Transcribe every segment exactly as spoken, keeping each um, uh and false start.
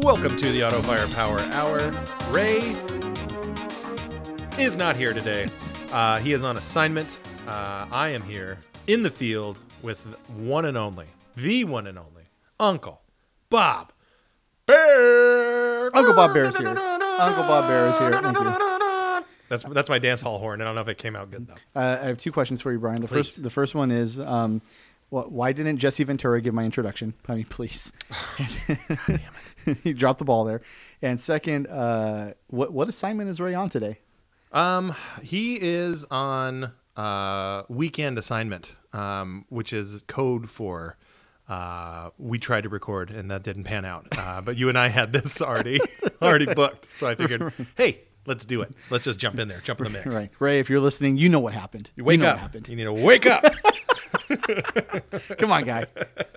Welcome to the Auto Firepower Hour. Ray is not here today. Uh, he is on assignment. Uh, I am here in the field with one and only, the one and only, Uncle Bob Bear. Uncle Bob Bear is here. Uncle Bob Bear is here. Thank you. That's that's my dance hall horn. I don't know if it came out good, though. Uh, I have two questions for you, Brian. The Please. first the first one is, um, wh- why didn't Jesse Ventura give my introduction? I mean, please. God damn it. He dropped the ball there. And second, uh, what what assignment is Ray on today? Um, he is on uh, weekend assignment, um, which is code for uh, we tried to record and that didn't pan out. Uh, but you and I had this already already booked, so I figured, hey, let's do it. Let's just jump in there, jump in the mix. Right, Ray. If you're listening, you know what happened. You wake know up. What happened. You need to wake up. Come on, guy.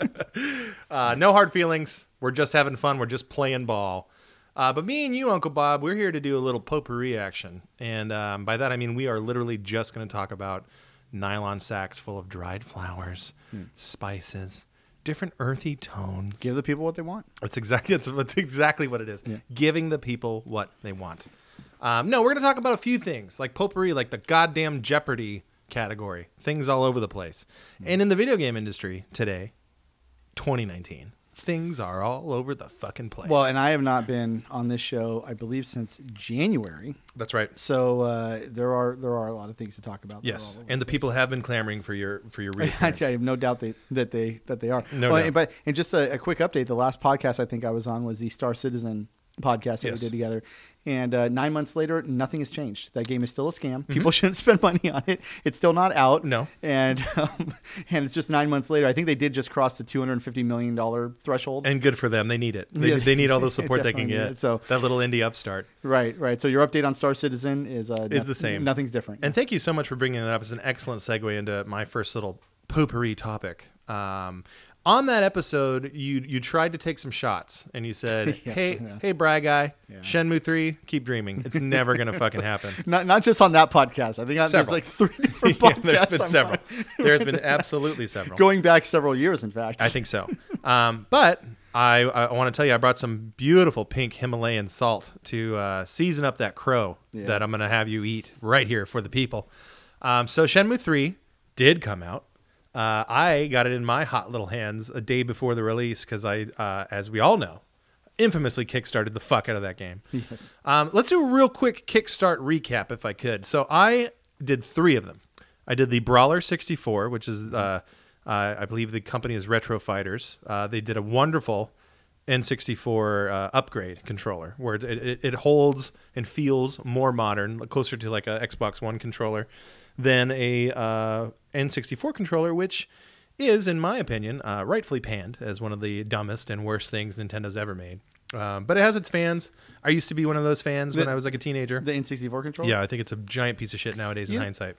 Uh, no hard feelings. We're just having fun. We're just playing ball. Uh, but me and you, Uncle Bob, we're here to do a little potpourri action. And um, by that, I mean we are literally just going to talk about nylon sacks full of dried flowers, hmm. spices, different earthy tones. Give the people what they want. That's exactly, that's, that's exactly what it is. Yeah. Giving the people what they want. Um, no, we're going to talk about a few things, like potpourri, like the goddamn Jeopardy category. Things all over the place. Hmm. And in the video game industry today, twenty nineteen. Things are all over the fucking place. Well, and I have not been on this show, I believe, since January. That's right. So uh, there are there are a lot of things to talk about. Yes, and the place. People have been clamoring for your for your reappearance. I have no doubt they, that they that they are. No well, doubt. And, but and just a, a quick update: the last podcast I think I was on was the Star Citizen podcast that yes. we did together. And uh, nine months later, nothing has changed. That game is still a scam. Mm-hmm. People shouldn't spend money on it. It's still not out. No. And um, and it's just nine months later. I think they did just cross the two hundred fifty million dollars threshold. And good for them. They need it. They, yeah, they need all the support they can get. So that little indie upstart. Right, right. So your update on Star Citizen is uh, is no, the same. Nothing's different. And thank you so much for bringing that up. It's an excellent segue into my first little potpourri topic. Um, on that episode, you you tried to take some shots, and you said, yes, "Hey, yeah. hey, Bra guy, yeah. Shenmue three, keep dreaming. It's never gonna fucking happen." Not not just on that podcast. I think on, there's like three different podcasts. Yeah, there's been I'm several. on. There's been absolutely several. Going back several years, in fact. I think so. Um, but I I want to tell you, I brought some beautiful pink Himalayan salt to uh, season up that crow yeah. that I'm gonna have you eat right here for the people. Um, so Shenmue three did come out. Uh, I got it in my hot little hands a day before the release because I, uh, as we all know, infamously kickstarted the fuck out of that game. Yes. Um, let's do a real quick kickstart recap if I could. So I did three of them. I did the Brawler sixty-four, which is, uh, uh, I believe the company is Retro Fighters. Uh, they did a wonderful N sixty-four uh, upgrade controller where it, it, it holds and feels more modern, closer to like a Xbox One controller than a uh, N sixty-four controller, which is, in my opinion, uh, rightfully panned as one of the dumbest and worst things Nintendo's ever made. Um, but it has its fans. I used to be one of those fans the, when I was like a teenager. The N sixty-four controller? Yeah, I think it's a giant piece of shit nowadays in you, hindsight.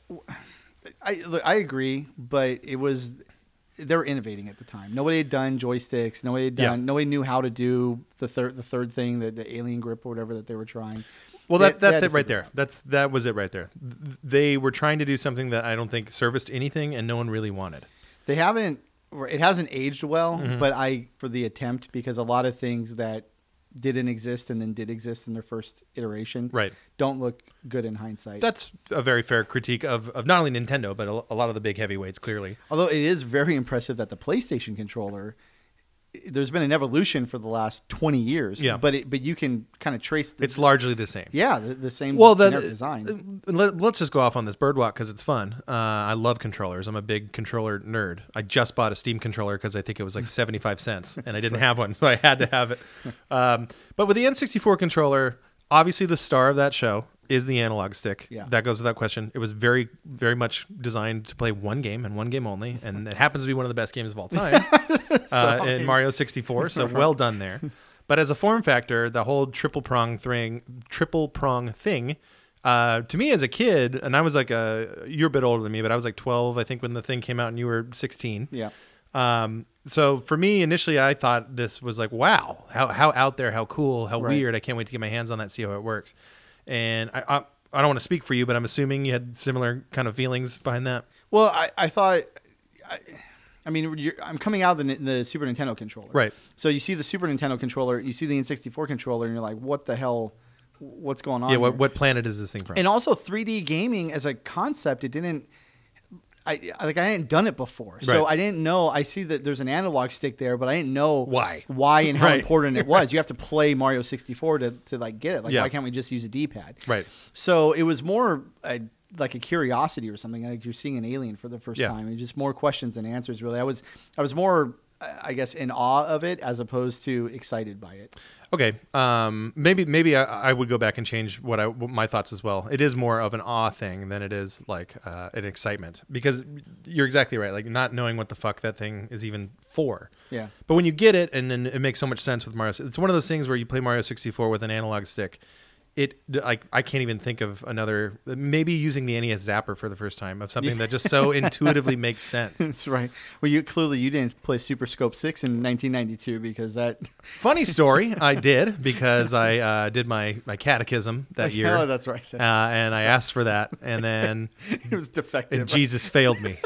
I, look, I agree, but it was... They were innovating at the time. Nobody had done joysticks. Nobody had done. Yeah. Nobody knew how to do the third, the third thing, the, the alien grip or whatever that they were trying. Well, they, that that's they it right there. That's that was it right there. They were trying to do something that I don't think serviced anything, and no one really wanted. They haven't. It hasn't aged well, Mm-hmm. but I for the attempt because a lot of things that didn't exist and then did exist in their first iteration, Right. don't look good in hindsight. That's a very fair critique of, of not only Nintendo, but a, a lot of the big heavyweights, clearly. Although it is very impressive that the PlayStation controller, there's been an evolution for the last twenty years. Yeah. But it, but you can kind of trace the, It's largely the same. yeah, the, the same Well, the, generic design. Let, let's just go off on this birdwalk because it's fun. Uh, I love controllers. I'm a big controller nerd. I just bought a Steam controller because I think it was like seventy-five cents, and I didn't have one, so I had to have it. Um, but with the N sixty-four controller, obviously the star of that show is the analog stick. Yeah. That goes without question. It was very, very much designed to play one game and one game only, and it happens to be one of the best games of all time uh, in Mario sixty-four, so well done there. But as a form factor, the whole triple prong thing, triple prong thing, uh, to me as a kid, and I was like a, you're a bit older than me, but I was like twelve, I think, when the thing came out, and you were sixteen. Yeah. Um, so for me, initially, I thought this was like, wow, how how out there, how cool, how Right. weird. I can't wait to get my hands on that, see how it works. And I, I, I don't want to speak for you, but I'm assuming you had similar kind of feelings behind that. Well, I, I thought, I, I I mean, you're, I'm coming out of the, the Super Nintendo controller. Right. So you see the Super Nintendo controller, you see the N sixty-four controller, and you're like, what the hell? What's going on? Yeah. What, here? what planet is this thing from? And also three D gaming as a concept, it didn't. I like I hadn't done it before, so Right. I didn't know. I see that there's an analog stick there, but I didn't know Why. why, and how Right. important it was. You have to play Mario sixty-four to, to like get it. Like, Yeah. why can't we just use a D-pad? Right. So it was more a, like a curiosity or something. Like you're seeing an alien for the first Yeah. time, and just more questions than answers. Really, I was I was more, I guess, in awe of it as opposed to excited by it. Okay. Um, maybe maybe I, I would go back and change what I what my thoughts as well. It is more of an awe thing than it is like uh, an excitement, because you're exactly right. Like not knowing what the fuck that thing is even for. Yeah. But when you get it, and then it makes so much sense with Mario. It's one of those things where you play Mario sixty-four with an analog stick. It like I can't even think of another. Maybe using the N E S Zapper for the first time of something that just so intuitively makes sense. That's right. Well, you clearly you didn't play Super Scope six in nineteen ninety-two because that. Funny story, I did because I uh, did my, my catechism that year. Oh, that's right. Uh, and I asked for that, and then It was defective. and Jesus failed me.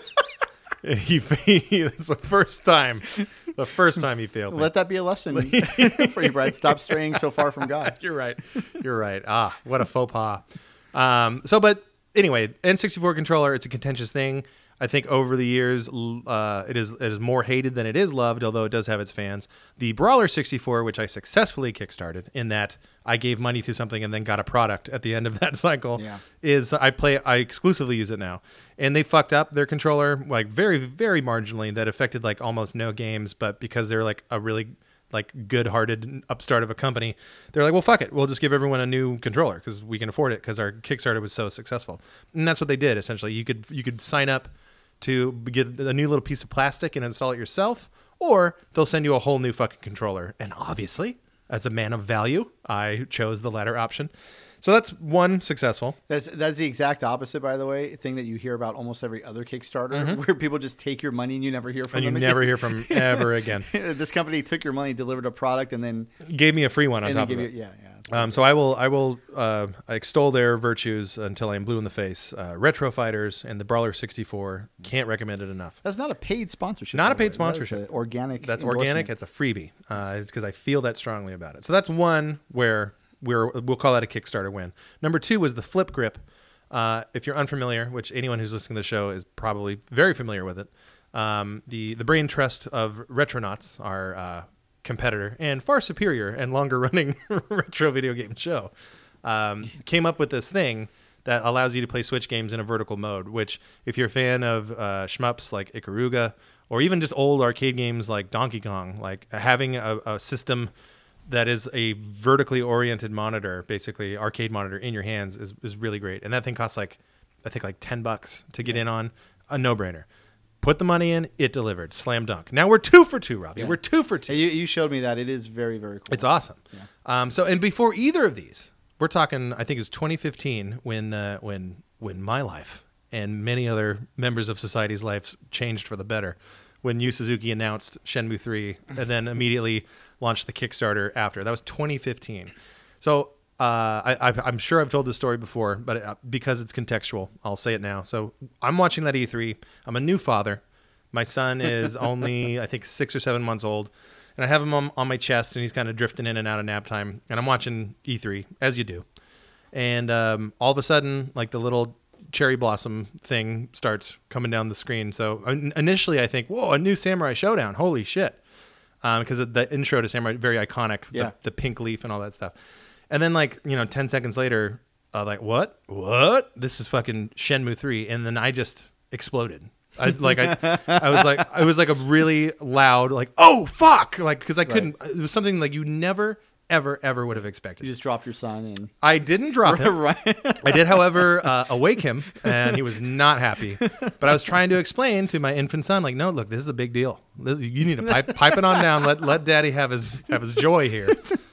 he, he it's the first time, the first time he failed me. Let that be a lesson for you, Brad. Stop straying so far from God. You're right. You're right. Ah, what a faux pas. Um, so, but anyway, N sixty-four controller, it's a contentious thing. I think over the years, uh, it is it is more hated than it is loved, although it does have its fans. The Brawler sixty-four, which I successfully kickstarted, in that I gave money to something and then got a product at the end of that cycle, Yeah. is I play I exclusively use it now. And they fucked up their controller like very very marginally. That affected like almost no games, but because they're like a really like good-hearted upstart of a company, they're like, well, fuck it, we'll just give everyone a new controller because we can afford it because our Kickstarter was so successful. And that's what they did essentially. You could you could sign up to get a new little piece of plastic and install it yourself, or they'll send you a whole new fucking controller. And obviously, as a man of value, I chose the latter option. So that's one successful. That's that's the exact opposite, by the way, thing that you hear about almost every other Kickstarter, where people just take your money and you never hear from And you them. never again. hear from ever again. This company took your money, delivered a product, and then Gave me a free one on and then top give of you it. yeah yeah. Um, so I will I will uh, extol their virtues until I am blue in the face. Uh, Retro Fighters and the Brawler sixty-four, can't recommend it enough. That's not a paid sponsorship. Not by a the paid way. That is sponsorship. an organic. That's endorsement. organic. It's a freebie. Uh, it's because I feel that strongly about it. So that's one where we're we'll call that a Kickstarter win. Number two was the Flip Grip. Uh, if you're unfamiliar, which anyone who's listening to the show is probably very familiar with it, um, the the brain trust of Retronauts, our uh, competitor and far superior and longer running retro video game show, um, came up with this thing that allows you to play Switch games in a vertical mode, which if you're a fan of uh, shmups like Ikaruga, or even just old arcade games like Donkey Kong, like having a, a system that is a vertically oriented monitor, basically arcade monitor in your hands, is, is really great. And that thing costs like, I think like ten bucks to get in on. A no-brainer. Put the money in, it delivered. Slam dunk. Now we're two for two, Robbie. Yeah. We're two for two. Hey, you, you showed me that. It is very very cool. It's awesome. Yeah. Um, so, and before either of these, we're talking, I think it was twenty fifteen when, uh, when, when my life and many other members of society's lives changed for the better. When Yu Suzuki announced Shenmue three and then immediately launched the Kickstarter after. That was twenty fifteen. So uh, I, I've, I'm sure I've told this story before, but uh, because it's contextual, I'll say it now. So I'm watching that E three. I'm a new father. My son is only, I think, six or seven months old. And I have him on, on my chest, and he's kind of drifting in and out of nap time. And I'm watching E three, as you do. And um, all of a sudden, like the little cherry blossom thing starts coming down the screen. So in- initially I think, whoa, a new Samurai Showdown. Holy shit. Because um, the intro to Samurai, very iconic, Yeah. the, the pink leaf and all that stuff. And then like, you know, ten seconds later, uh, like, what? What? This is fucking Shenmue three. And then I just exploded. I like I, I was like it was like a really loud like oh fuck like because I couldn't it was something like you never ever ever would have expected. You just dropped your son and I didn't drop him. right. I did, however, uh, awake him, and he was not happy. But I was trying to explain to my infant son, like, no, look, this is a big deal. This, you need to pipe, pipe it on down. Let let Daddy have his have his joy here.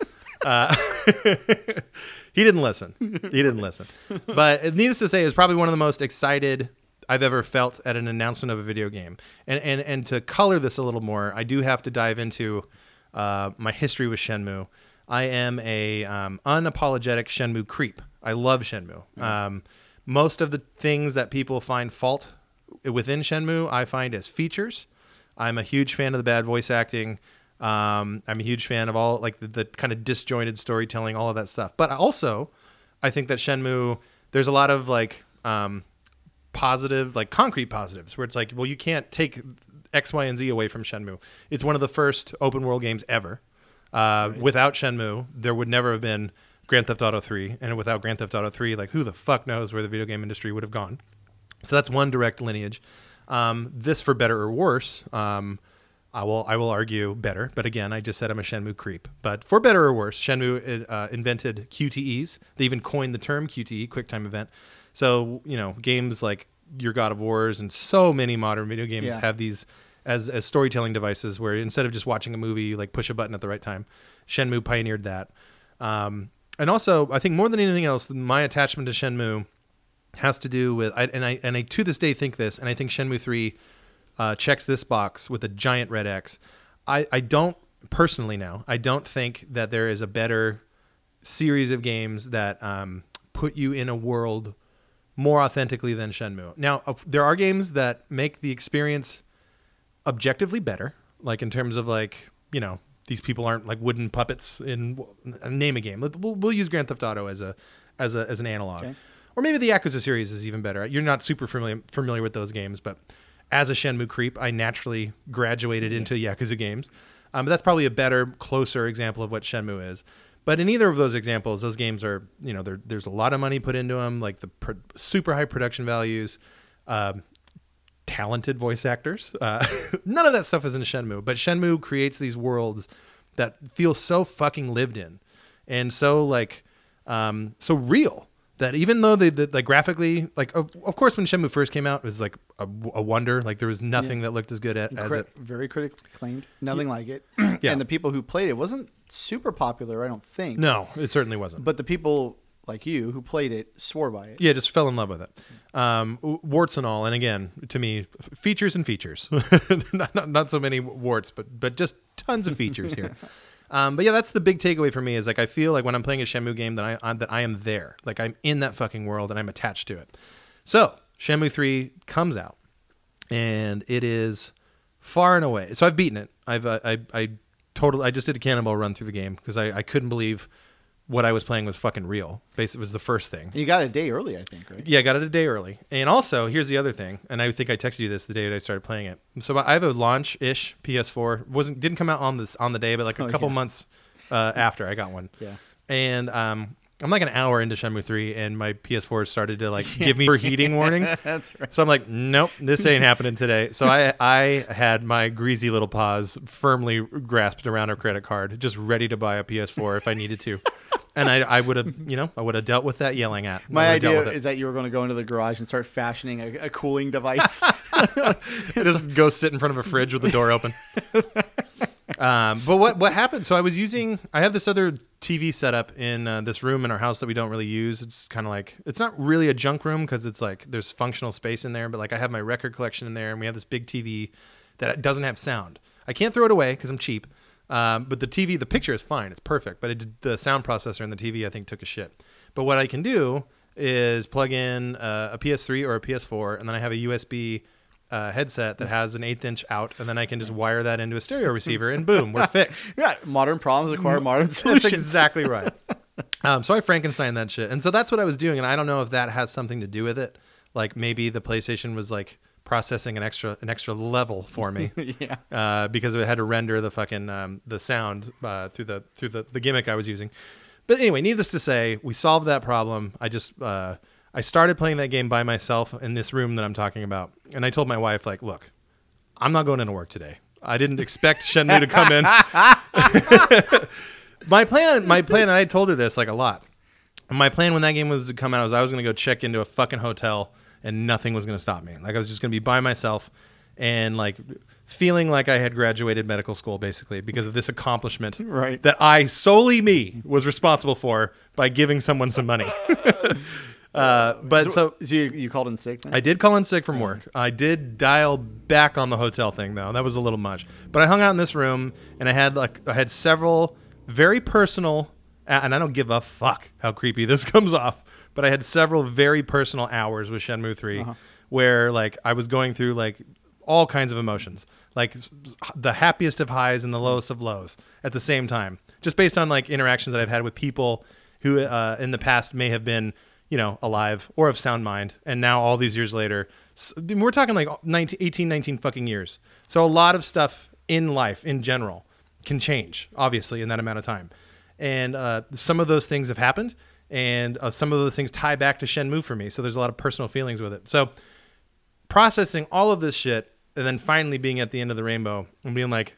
Uh, he didn't listen. He didn't listen. But needless to say, it was probably one of the most excited I've ever felt at an announcement of a video game. And and and to color this a little more, I do have to dive into uh, my history with Shenmue. I am a um, unapologetic Shenmue creep. I love Shenmue. Mm. Um, most of the things that people find fault within Shenmue, I find as features. I'm a huge fan of the bad voice acting. Um, I'm a huge fan of all like the, the kind of disjointed storytelling, all of that stuff. But also, I think that Shenmue, there's a lot of like um, positive, like concrete positives, where it's like, well, you can't take X, Y, and Z away from Shenmue. It's one of the first open world games ever. Uh, right. Without Shenmue, there would never have been Grand Theft Auto three, and without Grand Theft Auto three, like who the fuck knows where the video game industry would have gone. So that's one direct lineage. Um, this, for better or worse, um, I will I will argue better. But again, I just said I'm a Shenmue creep. But for better or worse, Shenmue uh, invented Q T Es. They even coined the term Q T E, Quick Time Event. So you know, games like your God of Wars and so many modern video games yeah. have these as as storytelling devices where instead of just watching a movie, you like push a button at the right time. Shenmue pioneered that. Um, and also, I think more than anything else, my attachment to Shenmue has to do with, I, and I and I to this day think this, and I think Shenmue three uh, checks this box with a giant red X. I, I don't, personally now, I don't think that there is a better series of games that um, put you in a world more authentically than Shenmue. Now, uh, there are games that make the experience objectively better, like in terms of like, you know, these people aren't like wooden puppets in name a game. We'll, we'll use Grand Theft Auto as a as a as an analog, okay. Or maybe the Yakuza series is even better. You're not super familiar familiar with those games, but as a Shenmue creep, I naturally graduated into Yakuza games. Um, but that's probably a better, closer example of what Shenmue is. But in either of those examples, those games are, you know, there's a lot of money put into them, like the pro- super high production values, um, talented voice actors. Uh, none of that stuff is in Shenmue, but Shenmue creates these worlds that feel so fucking lived in and so like um, so real that even though they, they like graphically, like of, of course when Shenmue first came out, it was like a, a wonder. Like there was nothing yeah. that looked as good as, as it. Very critically acclaimed. Nothing yeah. like it. Yeah. And the people who played it wasn't super popular, I don't think. No, it certainly wasn't. But the people like you who played it swore by it. Yeah, just fell in love with it. Um, warts and all. And again, to me, f- features and features. not, not, not so many warts, but but just tons of features here. Um, but yeah, that's the big takeaway for me is like I feel like when I'm playing a Shenmue game that I I'm, that I am there, like I'm in that fucking world and I'm attached to it. So Shenmue three comes out, and it is far and away. So I've beaten it. I've uh, I I totally I just did a cannonball run through the game because I, I couldn't believe what I was playing was fucking real. Basically, it was the first thing. You got it a day early, I think, right? Yeah, I got it a day early. And also, here's the other thing, and I think I texted you this the day that I started playing it. So I have a launch-ish P S four. wasn't didn't come out on this on the day, but like a oh, couple yeah. months uh, after I got one. Yeah. And um, I'm like an hour into Shenmue three, and my P S four started to like give me overheating warnings. That's right. So I'm like, nope, this ain't happening today. So I I had my greasy little paws firmly grasped around her credit card, just ready to buy a P S four if I needed to. And I, I would have, you know, I would have dealt with that yelling at. My idea is that you were going to go into the garage and start fashioning a, a cooling device. Just go sit in front of a fridge with the door open. Um, but what what happened? So I was using, I have this other T V setup in uh, this room in our house that we don't really use. It's kind of like, it's not really a junk room because it's like, there's functional space in there. But like I have my record collection in there and we have this big T V that doesn't have sound. I can't throw it away because I'm cheap. Um, but the T V, the picture is fine. It's perfect. But it, the sound processor in the T V, I think, took a shit. But what I can do is plug in uh, a P S three or a P S four, and then I have a U S B uh, headset that has an eighth inch out, and then I can just wire that into a stereo receiver, and boom, we're fixed. Yeah, modern problems require modern solutions. That's exactly right. Um, so I Frankenstein that shit. And so that's what I was doing, and I don't know if that has something to do with it. Like maybe the PlayStation was like processing an extra an extra level for me, yeah, uh, because it had to render the fucking um, the sound uh, through the through the, the gimmick I was using. But anyway, needless to say, we solved that problem. I just uh, I started playing that game by myself in this room that I'm talking about, and I told my wife, like, look, I'm not going into work today. I didn't expect Shenmue to come in. my plan, my plan, and I told her this like a lot. My plan when that game was to come out was I was going to go check into a fucking hotel. And nothing was going to stop me. Like I was just going to be by myself and like feeling like I had graduated medical school basically because of this accomplishment right. that I solely me was responsible for by giving someone some money. uh, but so, so, so you, you called in sick then? I did call in sick from work. I did dial back on the hotel thing though. That was a little much. But I hung out in this room and I had like I had several very personal, and I don't give a fuck how creepy this comes off. But I had several very personal hours with Shenmue three uh-huh. where like I was going through like all kinds of emotions, like the happiest of highs and the lowest of lows at the same time, just based on like interactions that I've had with people who uh, in the past may have been, you know, alive or of sound mind. And now all these years later, we're talking like nineteen, eighteen, nineteen fucking years. So a lot of stuff in life in general can change, obviously, in that amount of time. And uh, some of those things have happened, and uh, some of those things tie back to Shenmue for me. So there's a lot of personal feelings with it. So processing all of this shit and then finally being at the end of the rainbow and being like,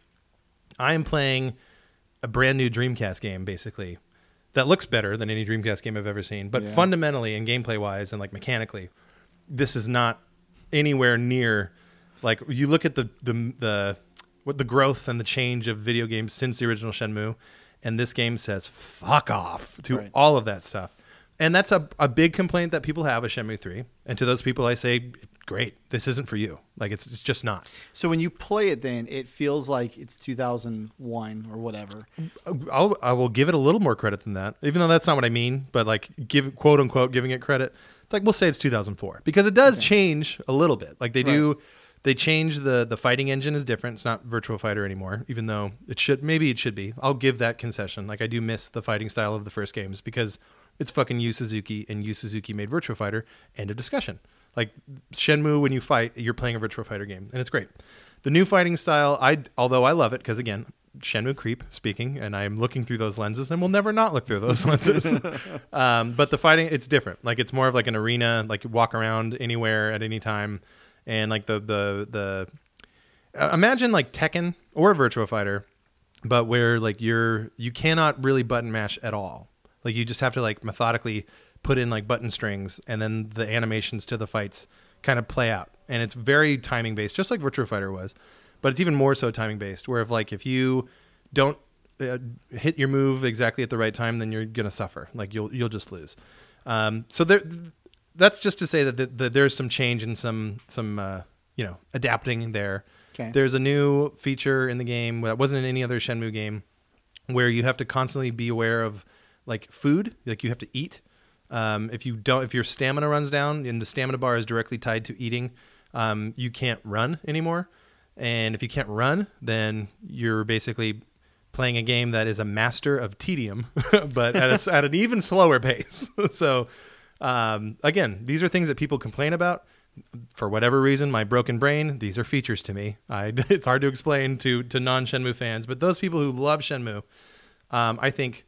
I am playing a brand new Dreamcast game, basically, that looks better than any Dreamcast game I've ever seen. But yeah. fundamentally and gameplay wise and like mechanically, this is not anywhere near, like, you look at the, the, the, what the growth and the change of video games since the original Shenmue, and this game says fuck off to right. all of that stuff. And that's a, a big complaint that people have with Shenmue three. And to those people, I say, great, this isn't for you. Like, it's it's just not. So when you play it, then it feels like it's two thousand one or whatever. I'll, I will give it a little more credit than that, even though that's not what I mean. But like, give quote unquote giving it credit. It's like, we'll say it's two thousand four because it does okay. change a little bit. Like they right. do, they change the the fighting engine is different. It's not Virtua Fighter anymore, even though it should. Maybe it should be. I'll give that concession. Like I do miss the fighting style of the first games because it's fucking Yu Suzuki, and Yu Suzuki made Virtua Fighter. End of discussion. Like Shenmue, when you fight, you're playing a Virtua Fighter game, and it's great. The new fighting style, I although I love it, because again, Shenmue creep speaking, and I'm looking through those lenses, and will never not look through those lenses. um, but the fighting, it's different. Like it's more of like an arena, like you walk around anywhere at any time, and like the the the uh, imagine like Tekken or Virtua Fighter, but where like you're you cannot really button mash at all. Like you just have to like methodically put in like button strings, and then the animations to the fights kind of play out. And it's very timing based, just like Virtua Fighter was, but it's even more so timing based, where if like if you don't uh, hit your move exactly at the right time, then you're gonna suffer. Like you'll you'll just lose. Um, so there, that's just to say that the, the, there's some change and some some uh, you know adapting there. Okay. There's a new feature in the game that wasn't in any other Shenmue game, where you have to constantly be aware of like food, like you have to eat. Um, if you don't, if your stamina runs down, and the stamina bar is directly tied to eating, um, you can't run anymore. And if you can't run, then you're basically playing a game that is a master of tedium, but at, a, at an even slower pace. So, um, again, these are things that people complain about. For whatever reason, my broken brain, these are features to me. I, it's hard to explain to, to non-Shenmue fans, but those people who love Shenmue, um, I think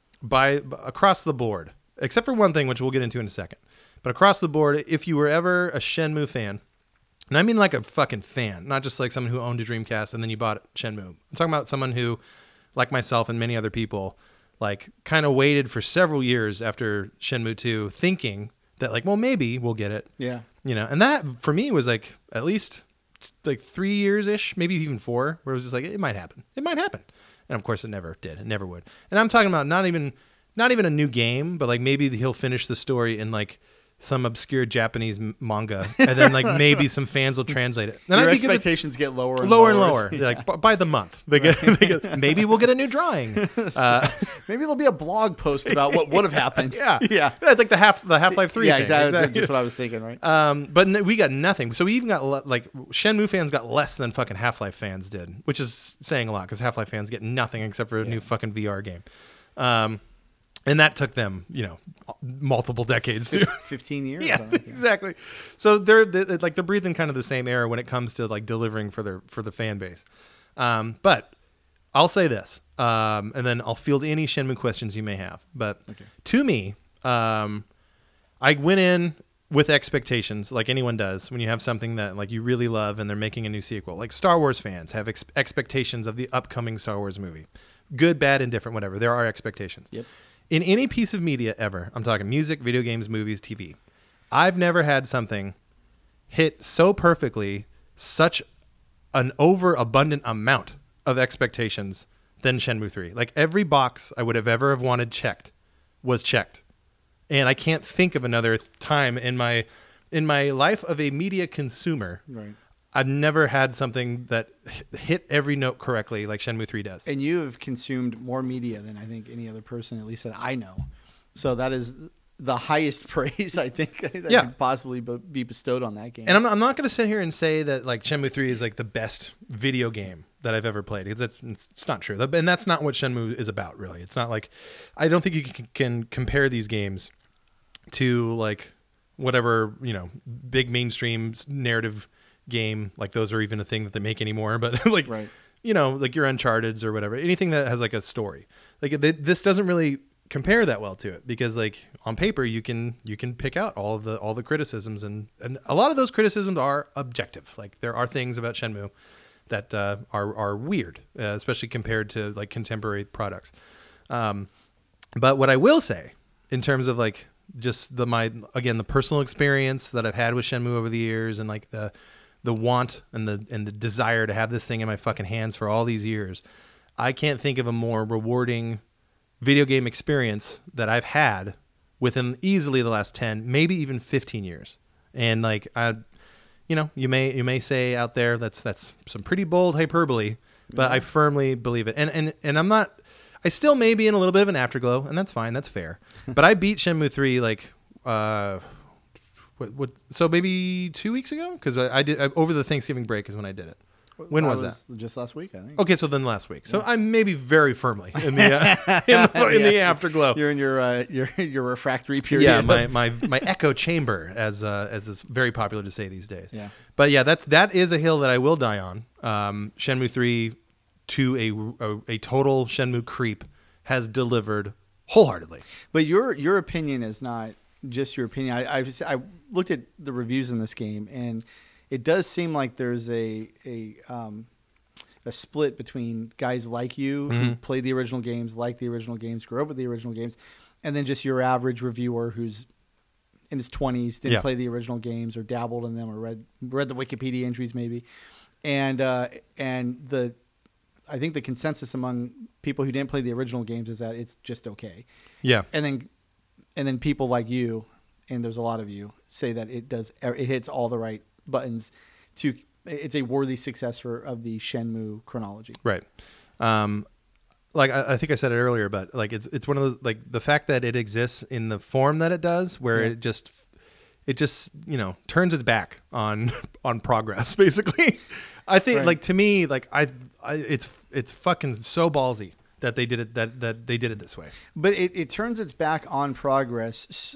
by across the board, except for one thing, which we'll get into in a second. But across the board, if you were ever a Shenmue fan, and I mean like a fucking fan, not just like someone who owned a Dreamcast and then you bought Shenmue. I'm talking about someone who, like myself and many other people, like kind of waited for several years after Shenmue two, thinking that like, well, maybe we'll get it. Yeah. You know, and that for me was like at least like three years-ish, maybe even four, where it was just like, it might happen. It might happen. And of course it never did. It never would. And I'm talking about not even... Not even a new game, but like maybe he'll finish the story in like some obscure Japanese m- manga, and then like maybe some fans will translate it. And Your I expectations get lower, and lower, lower and lower. Yeah. Like b- by the month, they get, they get. Maybe we'll get a new drawing. Uh, maybe there'll be a blog post about what would have happened. yeah, yeah. It's like the half the Half-Life three. Yeah, thing. exactly. exactly. That's what I was thinking. Right. Um, but n- we got nothing. So we even got le- like Shenmue fans got less than fucking Half-Life fans did, which is saying a lot because Half-Life fans get nothing except for a yeah. new fucking V R game. Um. And that took them, you know, multiple decades to fifteen years. Yeah, exactly. So they're, they're like they're breathing kind of the same air when it comes to like delivering for their for the fan base. Um, but I'll say this, um, and then I'll field any Shenmue questions you may have. But okay. to me, um, I went in with expectations, like anyone does when you have something that like you really love and they're making a new sequel. Like Star Wars fans have ex- expectations of the upcoming Star Wars movie, good, bad, indifferent, whatever. There are expectations. Yep. In any piece of media ever, I'm talking music, video games, movies, T V, I've never had something hit so perfectly such an overabundant amount of expectations than Shenmue three. Like every box I would have ever have wanted checked was checked. And I can't think of another time in my in my life of a media consumer. Right. I've never had something that hit every note correctly like Shenmue three does. And you have consumed more media than I think any other person, at least that I know. So that is the highest praise I think that Yeah. could possibly be bestowed on that game. And I'm, I'm not going to sit here and say that like Shenmue three is like the best video game that I've ever played, because that's it's not true. And that's not what Shenmue is about, really. It's not like, I don't think you can, can compare these games to like whatever, you know, big mainstream narrative game. Like those are even a thing that they make anymore. But like, Right. you know, like your Uncharted's or whatever, anything that has like a story. Like they, this doesn't really compare that well to it, because like on paper you can you can pick out all of the all the criticisms, and and a lot of those criticisms are objective. Like there are things about Shenmue that uh, are are weird, uh, especially compared to like contemporary products. Um, but what I will say in terms of like just the my again the personal experience that I've had with Shenmue over the years, and like the the want and the and the desire to have this thing in my fucking hands for all these years, I can't think of a more rewarding video game experience that I've had within easily the last ten, maybe even fifteen years. And like, I, you know, you may, you may say out there, that's, that's some pretty bold hyperbole, but yeah. I firmly believe it. And, and, and I'm not, I still may be in a little bit of an afterglow, and that's fine. That's fair. But I beat Shenmue three, like, uh, what, what, so maybe two weeks ago? Cause I, I did I, over the Thanksgiving break is when I did it. When was, was that? Just last week, I think. Okay, so then last week. So yeah. I'm maybe very firmly in the uh, in, the, in yeah. the afterglow. You're in your uh, your your refractory period. Yeah, my my, my echo chamber, as uh, as is very popular to say these days. Yeah. But yeah, that's that is a hill that I will die on. Um, Shenmue three to a, a a total Shenmue creep has delivered wholeheartedly. But your your opinion is not just your opinion. I I've, I looked at the reviews in this game, and it does seem like there's a a um, a split between guys like you mm-hmm. who play the original games, like the original games, grew up with the original games, and then just your average reviewer who's in his twenties, didn't yeah. play the original games or dabbled in them or read read the Wikipedia entries maybe, and uh, and the I think the consensus among people who didn't play the original games is that it's just okay. Yeah, and then and then people like you, and there's a lot of you, say that it does it hits all the right buttons to it's a worthy successor of the Shenmue chronology. Right. Um, like I, I think I said it earlier, but like it's it's one of those, like the fact that it exists in the form that it does, where yeah. it just it just you know turns its back on on progress. Basically, I think right. like to me like I, I it's it's fucking so ballsy that they did it that that they did it this way. But it, it turns its back on progress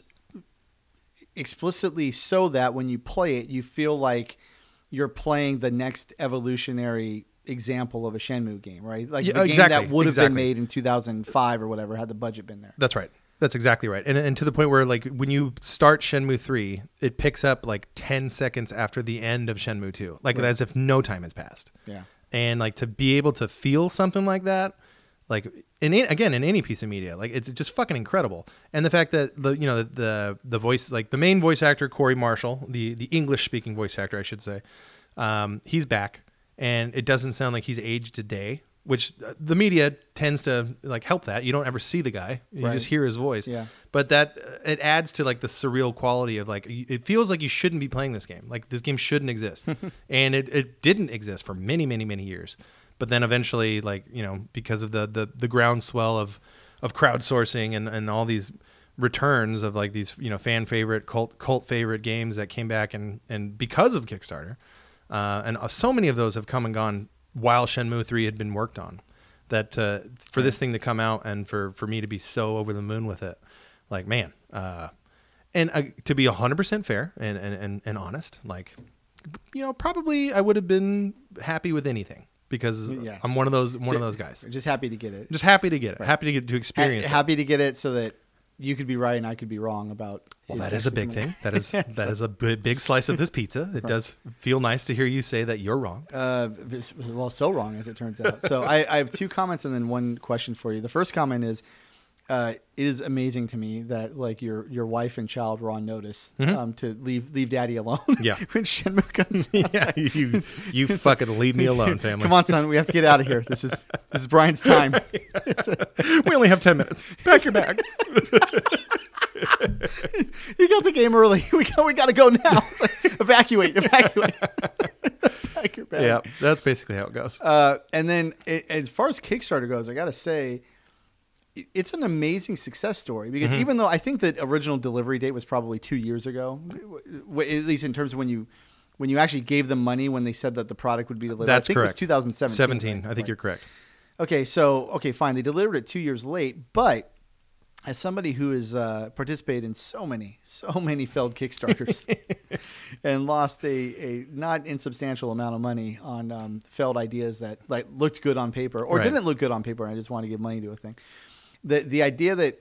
explicitly so that when you play it, you feel like you're playing the next evolutionary example of a Shenmue game, right? Like yeah, the game exactly, that would have exactly. been made in two thousand five or whatever had the budget been there. That's right. That's exactly right. And and to the point where like when you start Shenmue three, it picks up like ten seconds after the end of Shenmue two, like right. as if no time has passed. Yeah. And like to be able to feel something like that, like in again in any piece of media, like it's just fucking incredible. And the fact that the you know the the, the voice like the main voice actor Corey Marshall, the the English speaking voice actor I should say, um, he's back, and it doesn't sound like he's aged a day, which the media tends to like help that. You don't ever see the guy, you right. just hear his voice. Yeah. But that it adds to like the surreal quality of like it feels like you shouldn't be playing this game. Like this game shouldn't exist, and it it didn't exist for many many many years. But then eventually, like, you know, because of the, the, the groundswell of, of crowdsourcing and, and all these returns of like these, you know, fan favorite, cult cult favorite games that came back and, and because of Kickstarter, uh, and so many of those have come and gone while Shenmue three had been worked on, that uh, for this thing to come out and for, for me to be so over the moon with it, like, man. Uh, and uh, to be one hundred percent fair and, and, and, and honest, like, you know, probably I would have been happy with anything. Because yeah. I'm one of those one just, of those guys. Just happy to get it. Just happy to get it. Right. Happy to get to experience. Ha- happy it. to get it so that you could be right and I could be wrong about. Well, that is a big thing. That is that so, is a big, big slice of this pizza. It right. does feel nice to hear you say that you're wrong. Uh, well, so wrong as it turns out. So I, I have two comments and then one question for you. The first comment is, uh, it is amazing to me that like your your wife and child were on notice mm-hmm. um, to leave leave daddy alone. Yeah. When Shenmue comes out. Yeah, you you fucking leave me alone, family. Come on, son, we have to get out of here. This is this is Brian's time. We only have ten minutes. Pack your bag. You got the game early. We got we got to go now. It's like, evacuate, evacuate. Pack your bag. Yeah, that's basically how it goes. Uh, and then it, as far as Kickstarter goes, I got to say, it's an amazing success story because Mm-hmm. even though I think the original delivery date was probably two years ago, w- at least in terms of when you when you actually gave them money when they said that the product would be delivered. That's I think correct. It was two thousand seventeen. seventeen. right? I think Right. you're correct. Okay, so okay, fine. They delivered it two years late, but as somebody who has uh, participated in so many, so many failed Kickstarters and lost a, a not insubstantial amount of money on um, failed ideas that like looked good on paper or Right. didn't look good on paper, and I just want to give money to a thing. The the idea that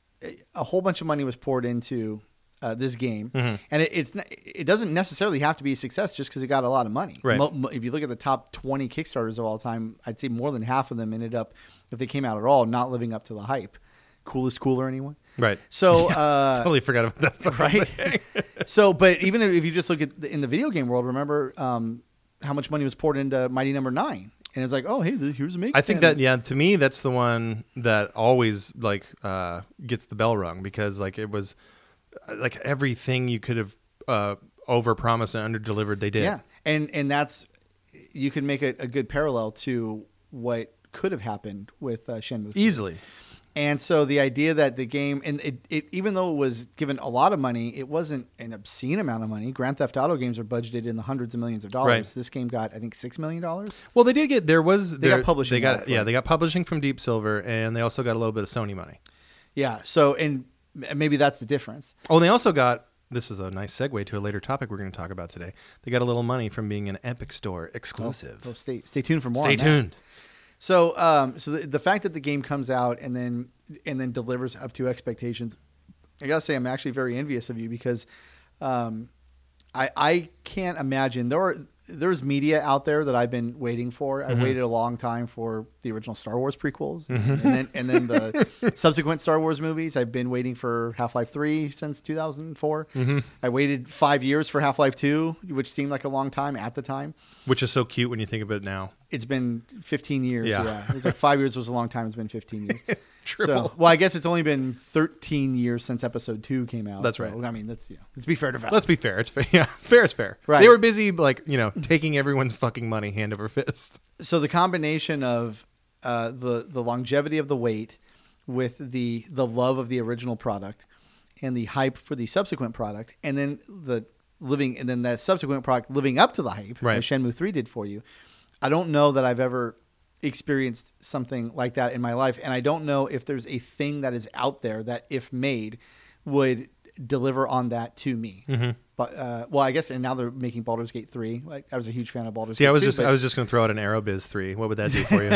a whole bunch of money was poured into uh, this game, Mhm. and it, it's not- it doesn't necessarily have to be a success just because it got a lot of money. Right. Mo- mo- if you look at the top twenty Kickstarters of all time, I'd say more than half of them ended up, if they came out at all, not living up to the hype. Coolest cooler, anyone? Right. So, uh, Totally forgot about that. right? So, but even if you just look at the, in the video game world, remember um, how much money was poured into Mighty Number Nine, and it's like, oh, hey, here's a make. I think that, yeah, to me, that's the one that always like uh, gets the bell rung because like it was like everything you could have uh, over promised and under delivered, they did. Yeah, and and that's you can make a, a good parallel to what could have happened with uh, Shenmue three. Easily. And so the idea that the game, and it, it, even though it was given a lot of money, it wasn't an obscene amount of money. Grand Theft Auto games are budgeted in the hundreds of millions of dollars. Right. This game got, I think, six million dollars. Well, they did get, there was, They got there- publishing They got, out of it, yeah, right. they got publishing from Deep Silver and they also got a little bit of Sony money. Yeah. So, and maybe that's the difference. Oh, and they also got, this is a nice segue to a later topic we're going to talk about today. They got a little money from being an Epic Store exclusive. So stay, stay tuned for more. Stay on that. tuned. So, um, so the, the fact that the game comes out and then and then delivers up to expectations, I gotta say I'm actually very envious of you because um, I I can't imagine there are there's media out there that I've been waiting for. I Mhm. waited a long time for the original Star Wars prequels, and, and then and then the subsequent Star Wars movies. I've been waiting for Half-Life three since two thousand four. Mhm. I waited five years for Half-Life two, which seemed like a long time at the time. Which is so cute when you think of it now. It's been fifteen years. Yeah. Yeah, it was like five years was a long time. It's been fifteen years. True. So, well, I guess it's only been thirteen years since Episode Two came out. That's so, right. I mean, let's you know, let's be fair to Valve. Let's be fair. It's fair. Yeah, fair is fair. Right. They were busy, like, you know, taking everyone's fucking money hand over fist. So the combination of uh, the the longevity of the wait with the the love of the original product and the hype for the subsequent product, and then the living and then that subsequent product living up to the hype, Right. as Shenmue three did for you. I don't know that I've ever experienced something like that in my life, and I don't know if there's a thing that is out there that, if made, would deliver on that to me. Mm-hmm. But uh, well, I guess, and now they're making Baldur's Gate three. Like, I was a huge fan of Baldur's See, Gate I was two, just but- I was just going to throw out an Aerobiz three. What would that do for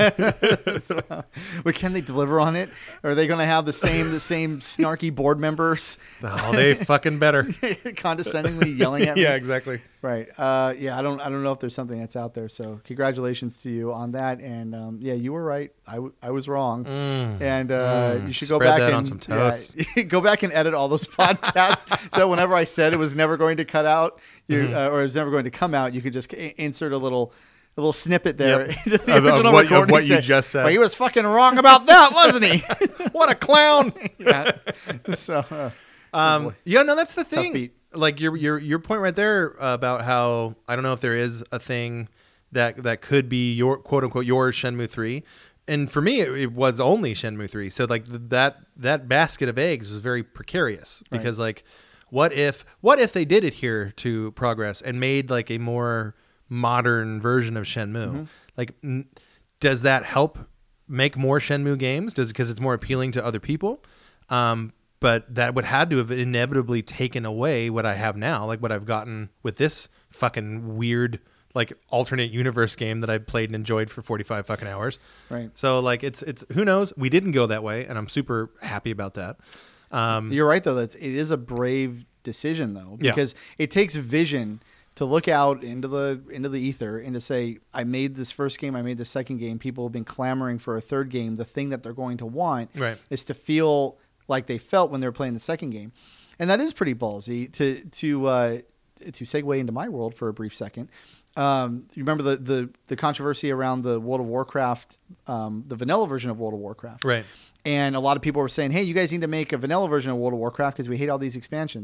you? But can they deliver on it? Or are they going to have the same the same snarky board members Oh, they fucking better. condescendingly yelling at me? Yeah, exactly. Right. Uh, yeah, I don't I don't know if there's something that's out there. So congratulations to you on that. And um, yeah, you were right. I, w- I was wrong. Mm. And uh, Mm. you should go Spread back that and on some toast. yeah, go back and edit all those podcasts. So whenever I said it was never going to cut out, you Mm-hmm. uh, or it was never going to come out, you could just i- insert a little. A little snippet there Yep. into the Of- of original what- of recording what you saying, just said. "Well, he was fucking wrong about that, wasn't he?" What a clown. yeah. So, uh, oh Um, boy. yeah, no, that's the Tough thing. beat. Like your your your point right there about how I don't know if there is a thing that that could be your quote unquote your Shenmue three. And for me, it, it was only Shenmue three. So like th- that that basket of eggs was very precarious because like, what if what if they did adhere to progress and made like a more modern version of Shenmue? Mm-hmm. Like, n- does that help make more Shenmue games? Does because it's more appealing to other people? Um, but that would have to have inevitably taken away what I have now, like what I've gotten with this fucking weird, like alternate universe game that I played and enjoyed for forty-five fucking hours. Right. So like it's it's who knows? We didn't go that way, and I'm super happy about that. Um, You're right, though. That's it is a brave decision, though, Yeah. because it takes vision to look out into the into the ether and to say, I made this first game, I made the second game. People have been clamoring for a third game. The thing that they're going to want Right. is to feel like they felt when they were playing the second game, and that is pretty ballsy. To to uh, to segue into my world for a brief second. Um, you remember the, the the controversy around the World of Warcraft, um, the vanilla version of World of Warcraft, right. and a lot of people were saying, hey, you guys need to make a vanilla version of World of Warcraft because we hate all these expansions.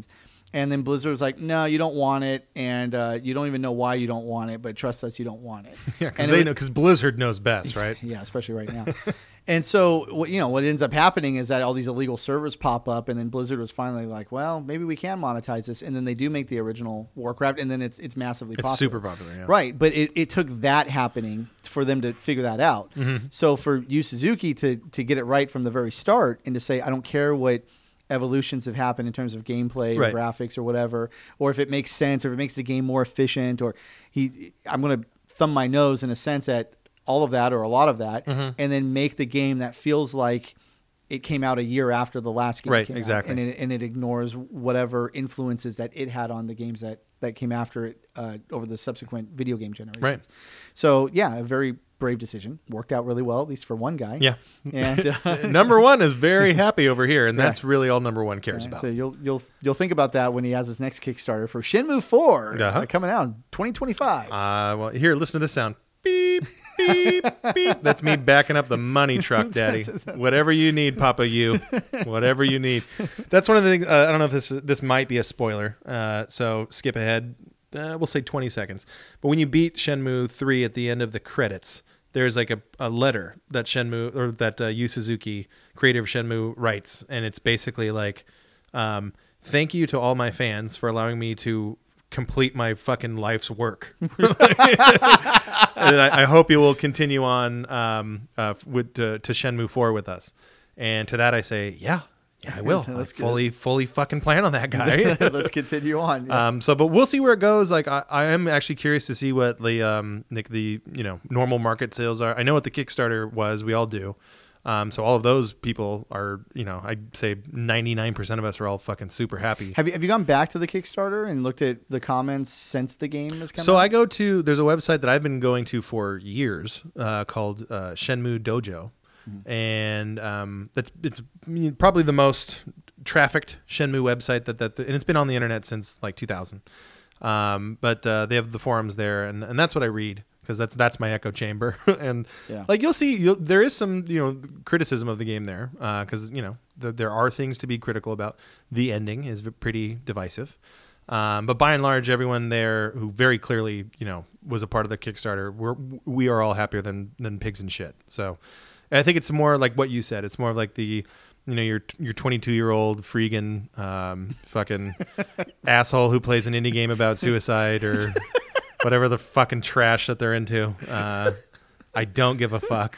And then Blizzard was like, no, you don't want it, and uh, you don't even know why you don't want it, but trust us, you don't want it. Yeah, because And they it- know because Blizzard knows best, right? Yeah, especially right now. And so, what you know, what ends up happening is that all these illegal servers pop up, and then Blizzard was finally like, "Well, maybe we can monetize this." And then they do make the original Warcraft, and then it's it's massively It's popular. super popular, yeah. Right? But it, it took that happening for them to figure that out. Mm-hmm. So for Yu Suzuki to to get it right from the very start and to say, "I don't care what evolutions have happened in terms of gameplay or Right. graphics or whatever, or if it makes sense, or if it makes the game more efficient, or he, I'm going to thumb my nose in a sense at all of that or a lot of that, Mm-hmm. and then make the game that feels like it came out a year after the last game Right, came exactly. out, and it, and it ignores whatever influences that it had on the games that, that came after it uh, over the subsequent video game generations. Right. So yeah, a very brave decision. Worked out really well, at least for one guy. Yeah. And uh, Number one is very happy over here, and Yeah. that's really all number one cares Right, about. So you'll you'll you'll think about that when he has his next Kickstarter for Shenmue four Uh-huh. uh, coming out in twenty twenty-five. Uh, well, here, listen to this sound. Beep, beep, beep. That's me backing up the money truck, Daddy. Whatever you need, Papa, you. Whatever you need. That's one of the things. Uh, I don't know if this this might be a spoiler. Uh, so skip ahead. Uh, we'll say twenty seconds. But when you beat Shenmue three at the end of the credits, there's like a, a letter that Shenmue or that uh, Yu Suzuki, creator of Shenmue, writes, and it's basically like, um, "Thank you to all my fans for allowing me to complete my fucking life's work. And I, I hope you will continue on um, uh, with to, to Shenmue four with us." And to that I say, yeah, yeah, I will. I That's good. fully, fully fucking plan on that guy. Let's continue on. Yeah. Um, so, but we'll see where it goes. Like, I, I am actually curious to see what the, um, like the, you know, normal market sales are. I know what the Kickstarter was. We all do. Um, so all of those people are, you know, I'd say ninety-nine percent of us are all fucking super happy. have you have you gone back to the Kickstarter and looked at the comments since the game has come So out? I go to, there's a website that I've been going to for years uh, called uh, Shenmue Dojo. And um, that's it's probably the most trafficked Shenmue website that, that and it's been on the internet since like two thousand. Um, but uh, they have the forums there, and, and that's what I read because that's that's my echo chamber. And Yeah. like you'll see, you'll, there is some you know criticism of the game there because you know the, there are things to be critical about. The ending is pretty divisive. Um, but by and large, everyone there who very clearly, you know, was a part of the Kickstarter, we're, we are all happier than, than pigs and shit. So I think it's more like what you said. It's more of like the, you know, your your twenty-two year old freegan um, fucking asshole who plays an indie game about suicide or whatever the fucking trash that they're into. Uh, I don't give a fuck.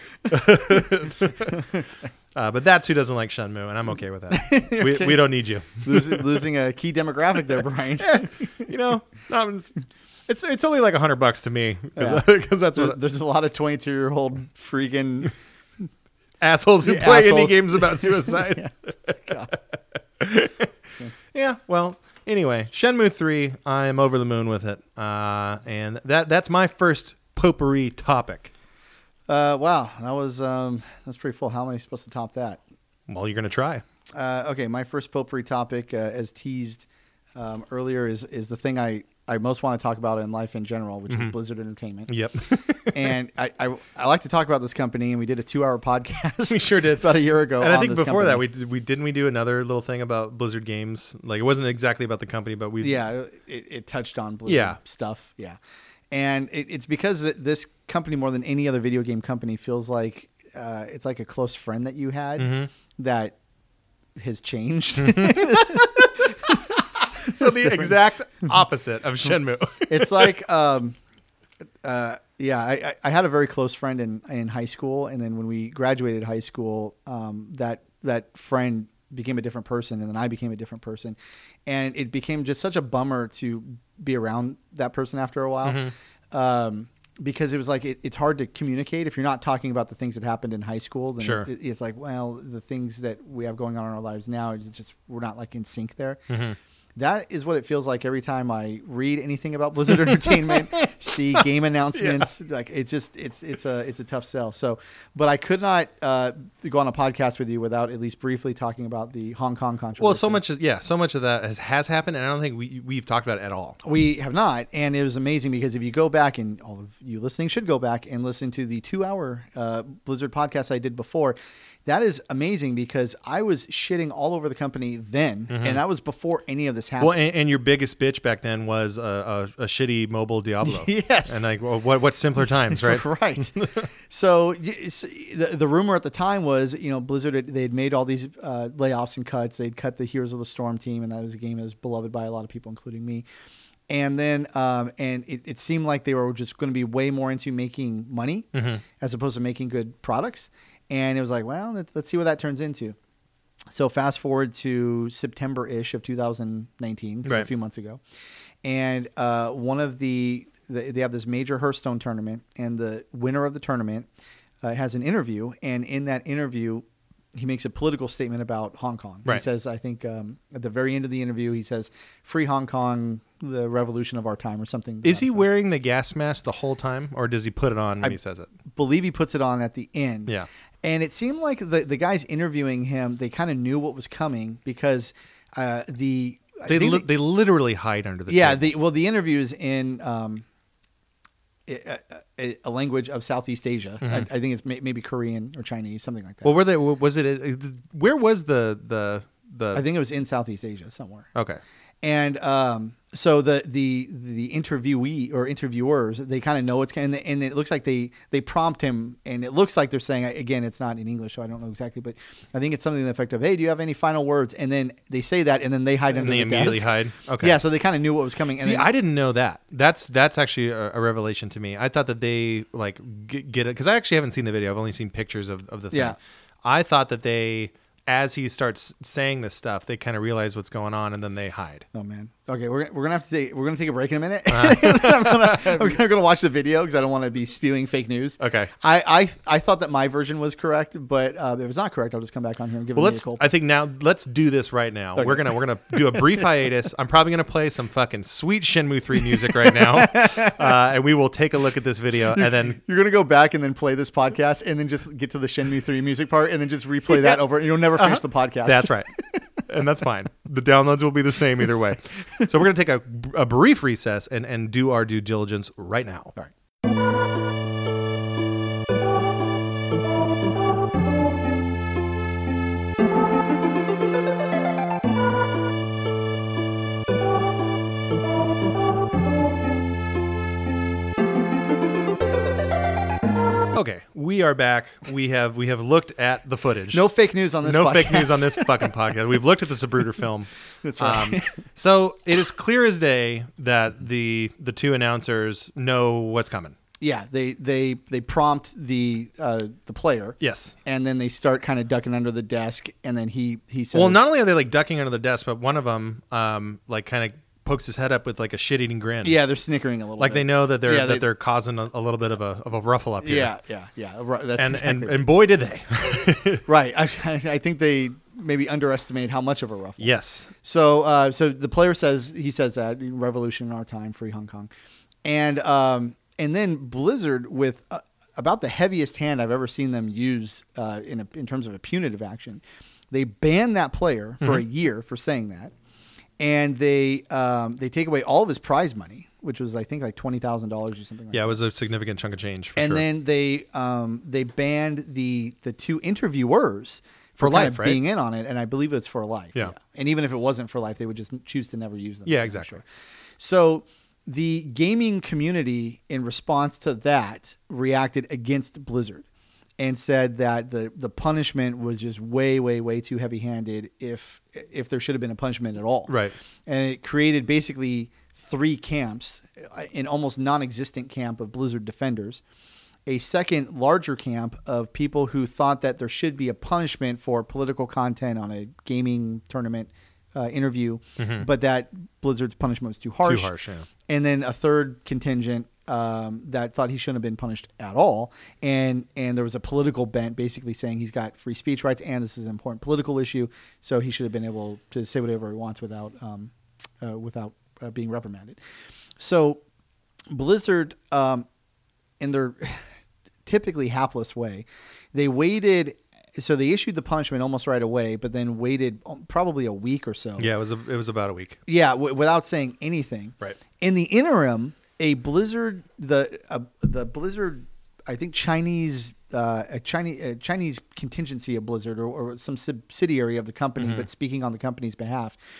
Uh, but that's who doesn't like Shenmue, and I'm okay with that. We, Okay. we don't need you. losing, losing a key demographic there, Brian. You know, um, it's it's only like a hundred bucks to me because Yeah. that's There's, what there's a lot of twenty-two year old freaking assholes who Yeah, play assholes. indie games about suicide. God. Yeah. Well, anyway, Shenmue three, I am over the moon with it, uh, and that that's my first potpourri topic. Uh, wow, that was um, that's pretty full. How am I supposed to top that? Well, you're gonna try. Uh, okay, my first potpourri topic, uh, as teased um, earlier, is is the thing I, I most want to talk about in life in general, which is Blizzard Entertainment. Yep. And I, I I like to talk about this company, and we did a two hour podcast. We sure did. about a year ago. And I on think this before that, company. we did, we didn't we do another little thing about Blizzard games. Like it wasn't exactly about the company, but we yeah, it, it touched on Blizzard Yeah. stuff. Yeah, and it, it's because th- this company, more than any other video game company, feels like uh, it's like a close friend that you had Mm-hmm. that has changed. so the exact opposite of Shenmue. It's like, um, uh, yeah, I, I- I had a very close friend in, in high school, and then when we graduated high school, um, that that friend became a different person, and then I became a different person, and it became just such a bummer to be around that person after a while. Mm-hmm. Um, because it was like it, it's hard to communicate if you're not talking about the things that happened in high school. Then Sure. it, it's like, well, the things that we have going on in our lives now, it's just we're not like in sync there. Mm-hmm. That is what it feels like every time I read anything about Blizzard Entertainment, see game announcements. Like it's just it's it's a it's a tough sell. So, but I could not uh, go on a podcast with you without at least briefly talking about the Hong Kong controversy. Well, so much is yeah, so much of that has, has happened, and I don't think we we've talked about it at all. We have not, and it was amazing because if you go back, and all of you listening should go back and listen to the two-hour uh, Blizzard podcast I did before. That is amazing because I was shitting all over the company then, and that was before any of this this happen. Well, and, and your biggest bitch back then was a, a, a shitty mobile Diablo. Yes. And like, well, what what simpler times, right? Right. So y- so the, the rumor at the time was, you know, Blizzard, had- they had made all these uh, layoffs and cuts. They'd cut the Heroes of the Storm team, and that was a game that was beloved by a lot of people, including me. And then, um, and it, it seemed like they were just going to be way more into making money Mm-hmm. as opposed to making good products. And it was like, well, let's, let's see what that turns into. So fast forward to September-ish of two thousand nineteen, so Right. a few months ago. And uh, one of the, the, they have this major Hearthstone tournament, and the winner of the tournament uh, has an interview. And in that interview, he makes a political statement about Hong Kong. Right. He says, I think um, at the very end of the interview, he says, "Free Hong Kong, the revolution of our time," or something. Is he wearing the gas mask the whole time, or does he put it on when I he says it? believe he puts it on at the end. Yeah. And it seemed like the, the guys interviewing him, they kind of knew what was coming because uh, the... I They think li- the- they literally hide under the yeah, table. the, well, the interview is in um, a, a, a language of Southeast Asia. I, I think it's may, maybe Korean or Chinese, something like that. Well, were they? Was it? Where was the the the? I think it was in Southeast Asia somewhere. Okay. And um, so the the the interviewee or interviewers, they kind of know what's and, they, and it looks like they they prompt him, and it looks like they're saying, again, it's not in English, so I don't know exactly, but I think it's something to the effect of, "Hey, do you have any final words?" And then they say that, and then they hide And under they the immediately desk. hide. Okay. Yeah, so they kind of knew what was coming. And See, then, I didn't know that. That's that's actually a, a revelation to me. I thought that they like get, get it because I actually haven't seen the video. I've only seen pictures of, of the thing. Yeah. I thought that they, as he starts saying this stuff, they kind of realize what's going on and then they hide. Oh man. Okay, we're we're gonna have to take we're gonna take a break in a minute. Uh-huh. I'm gonna I'm gonna watch the video because I don't want to be spewing fake news. Okay. I, I I thought that my version was correct, but uh, if it's not correct, I'll just come back on here and give Well, it a let's. cold. I think now let's do this right now. Okay. We're gonna we're gonna do a brief hiatus. I'm probably gonna play some fucking sweet Shenmue three music right now, uh, and we will take a look at this video and then. You're gonna go back and then play this podcast, and then just get to the Shenmue three music part, and then just replay that over. And you'll never finish Uh-huh. the podcast. That's right. And that's fine. The downloads will be the same either way. So we're going to take a, a brief recess and, and do our due diligence right now. All right. Okay, we are back. We have we have looked at the footage. No fake news on this. no podcast. fake news on this fucking podcast. We've looked at the Zapruder film. That's right. Um, so it is clear as day that the the two announcers know what's coming. Yeah, they they they prompt the uh, the player. Yes. And then they start kind of ducking under the desk, and then he he says, Well, not only are they like ducking under the desk, but one of them um like kind of pokes his head up with like a shit-eating grin. Yeah, they're snickering a little. Like bit. they know that they're Yeah, that they- they're causing a, a little bit of a of a ruffle up here. Yeah, yeah, yeah. Right, that's And exactly and right. and boy did they. right. I, I think they maybe underestimate how much of a ruffle. Yes. So, uh, so the player says he says that revolution in our time, free Hong Kong, and um, and then Blizzard with uh, about the heaviest hand I've ever seen them use uh, in a, in terms of a punitive action. They ban that player for a year for saying that, and they um, they take away all of his prize money, which was I think like twenty thousand dollars or something. like Yeah, that. it was a significant chunk of change for And sure. then they um, they banned the the two interviewers For kind life, of right? being in on it, and I believe it's for life. Yeah. And even if it wasn't for life, they would just choose to never use them. Yeah, I'm exactly. sure. So the gaming community, in response to that, reacted against Blizzard and said that the the punishment was just way, way, way too heavy-handed if if there should have been a punishment at all. Right. And it created basically three camps, an almost non-existent camp of Blizzard defenders, a second larger camp of people who thought that there should be a punishment for political content on a gaming tournament uh, interview, but that Blizzard's punishment was too harsh. Too harsh, yeah. And then a third contingent um, that thought he shouldn't have been punished at all. And and there was a political bent basically saying he's got free speech rights and this is an important political issue, so he should have been able to say whatever he wants without um, uh, without uh, being reprimanded. So Blizzard, um, in their typically hapless way, they waited. So they issued the punishment almost right away, but then waited probably a week or so. Yeah, it was a, it was about a week. Yeah, w- without saying anything. Right. In the interim, a Blizzard, the uh, the Blizzard, I think Chinese, uh, a Chinese, a Chinese contingency of Blizzard or, or some subsidiary of the company, but speaking on the company's behalf,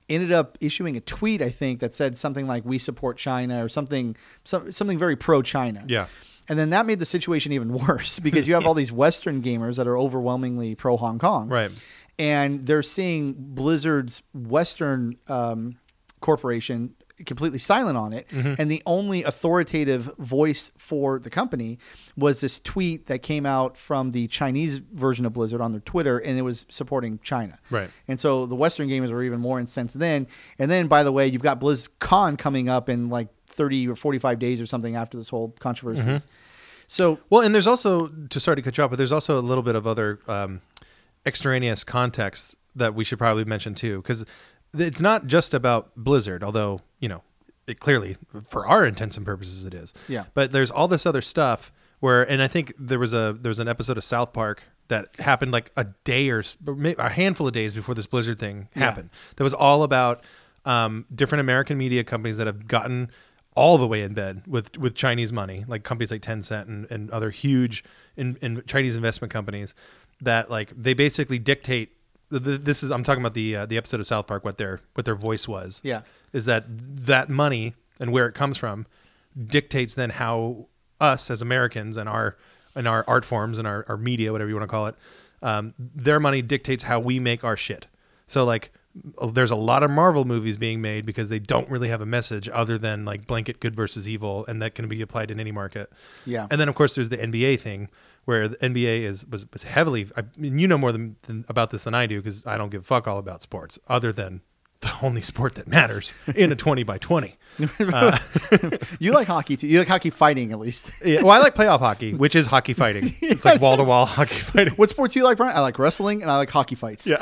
ended up issuing a tweet, I think, that said something like "We support China" or something, some, something very pro-China. Yeah. And then that made the situation even worse because you have all these Western gamers that are overwhelmingly pro-Hong Kong. Right. And they're seeing Blizzard's Western um, corporation completely silent on it. Mm-hmm. And the only authoritative voice for the company was this tweet that came out from the Chinese version of Blizzard on their Twitter, and it was supporting China. Right. And so the Western gamers were even more incensed then. And then, by the way, you've got BlizzCon coming up in like thirty or forty-five days or something after this whole controversy. Mm-hmm. So, well, and there's also, to start to cut you off, but there's also a little bit of other um, extraneous context that we should probably mention too, because it's not just about Blizzard, although, you know, it clearly, for our intents and purposes, it is. Yeah. But there's all this other stuff where, and I think there was a there was an episode of South Park that happened like a day or a handful of days before this Blizzard thing happened. Yeah. That was all about um, different American media companies that have gotten all the way in bed with, with Chinese money, like companies like Tencent and, and other huge in, in Chinese investment companies that like they basically dictate. This is I'm talking about the uh, the episode of South Park. What their what their voice was. Yeah, is that that money and where it comes from dictates then how us as Americans and our and our art forms and our, our media, whatever you want to call it, um, their money dictates how we make our shit. So like. There's a lot of Marvel movies being made because they don't really have a message other than like blanket good versus evil, and that can be applied in any market. Yeah. And then of course there's the N B A thing where the N B A is was, was heavily. I mean, you know more than, than about this than I do because I don't give a fuck all about sports other than the only sport that matters in a twenty by twenty. Uh, you like hockey too. You like hockey fighting at least. Yeah, well, I like playoff hockey, which is hockey fighting. It's yes, like wall to wall hockey fighting. What sports do you like, Brian? I like wrestling and I like hockey fights. Yeah.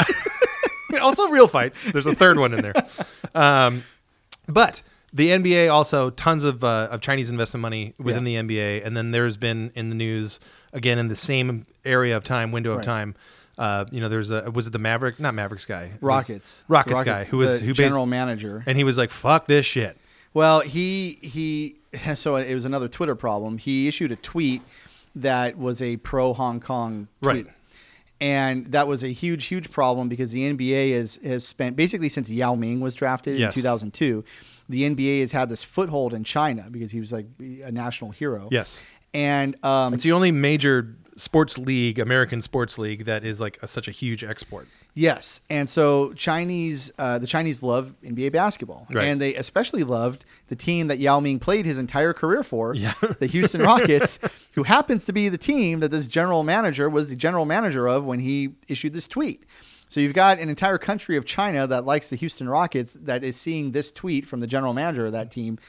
Also real fights. There's a third one in there. Um, but the N B A also tons of uh, of Chinese investment money within yeah. the N B A. And then there's been in the news, again, in the same area of time, window of right. time, uh, you know, there's a, was it the Maverick? Not Mavericks guy. Rockets. Rockets, Rockets guy who was the who general manager. And he was like, fuck this shit. Well, he, he, so it was another Twitter problem. He issued a tweet that was a pro Hong Kong tweet. Right. And that was a huge, huge problem because the N B A has, has spent basically since Yao Ming was drafted yes. in two thousand two, the N B A has had this foothold in China because he was like a national hero. Yes. And um, it's the only major sports league, American sports league, that is like a, such a huge export. Yes. And so Chinese, uh, the Chinese love N B A basketball. Right. And they especially loved the team that Yao Ming played his entire career for, yeah. the Houston Rockets, who happens to be the team that this general manager was the general manager of when he issued this tweet. So you've got an entire country of China that likes the Houston Rockets that is seeing this tweet from the general manager of that team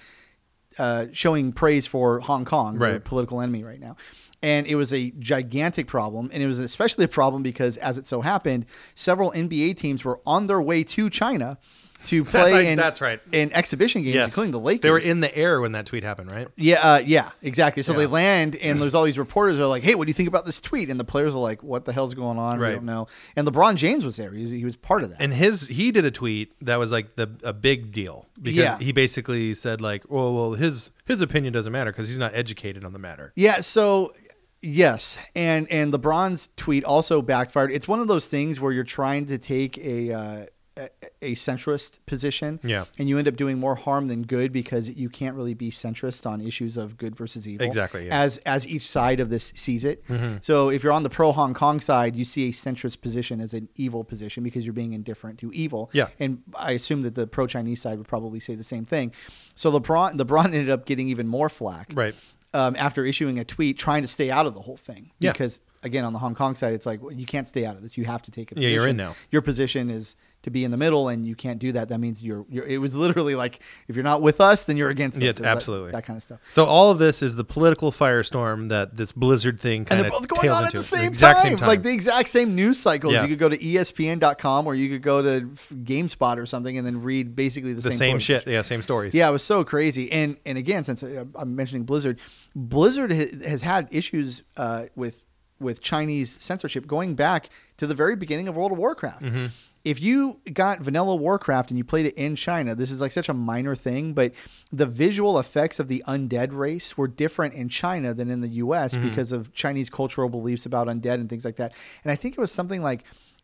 uh, showing praise for Hong Kong, right. their political enemy right now. And it was a gigantic problem. And it was especially a problem because, as it so happened, several N B A teams were on their way to China to play that's right, in, that's right. in exhibition games, yes. including the Lakers. They were in the air when that tweet happened, right? Yeah, uh, yeah, exactly. So yeah. they land, and there's all these reporters who are like, hey, what do you think about this tweet? And the players are like, what the hell's going on? Right. We don't know. And LeBron James was there. He was, he was part of that. And his he did a tweet that was like the a big deal because yeah. he basically said like, well, well, his his opinion doesn't matter because he's not educated on the matter. Yeah, so... Yes, and and LeBron's tweet also backfired. It's one of those things where you're trying to take a uh, a, a centrist position, yeah, and you end up doing more harm than good because you can't really be centrist on issues of good versus evil. Exactly, yeah. As as each side of this sees it. Mm-hmm. So if you're on the pro Hong Kong side, you see a centrist position as an evil position because you're being indifferent to evil. Yeah, and I assume that the pro Chinese side would probably say the same thing. So LeBron LeBron ended up getting even more flack. Right. Um, after issuing a tweet trying to stay out of the whole thing. Yeah. Because, again, on the Hong Kong side, it's like, well, you can't stay out of this. You have to take a position. Yeah, you're in now. Your position is to be in the middle, and you can't do that. That means you're, you're it was literally like, if you're not with us, then you're against us. Yeah, So absolutely. That, that kind of stuff. So all of this is the political firestorm that this Blizzard thing kind And of they're both going on at the same, the exact time. same time. Like the exact same news cycles. Yeah. You could go to E S P N dot com or you could go to GameSpot or something and then read basically the, the same same quotes. shit. Yeah, same stories. Yeah, it was so crazy. And and again, since I'm mentioning Blizzard, Blizzard has had issues uh, with with Chinese censorship going back to the very beginning of World of Warcraft. Mm-hmm. If you got vanilla Warcraft and you played it in China, this is like such a minor thing, but the visual effects of the undead race were different in China than in the U S mm-hmm. because of Chinese cultural beliefs about undead and things like that. And I think it was something like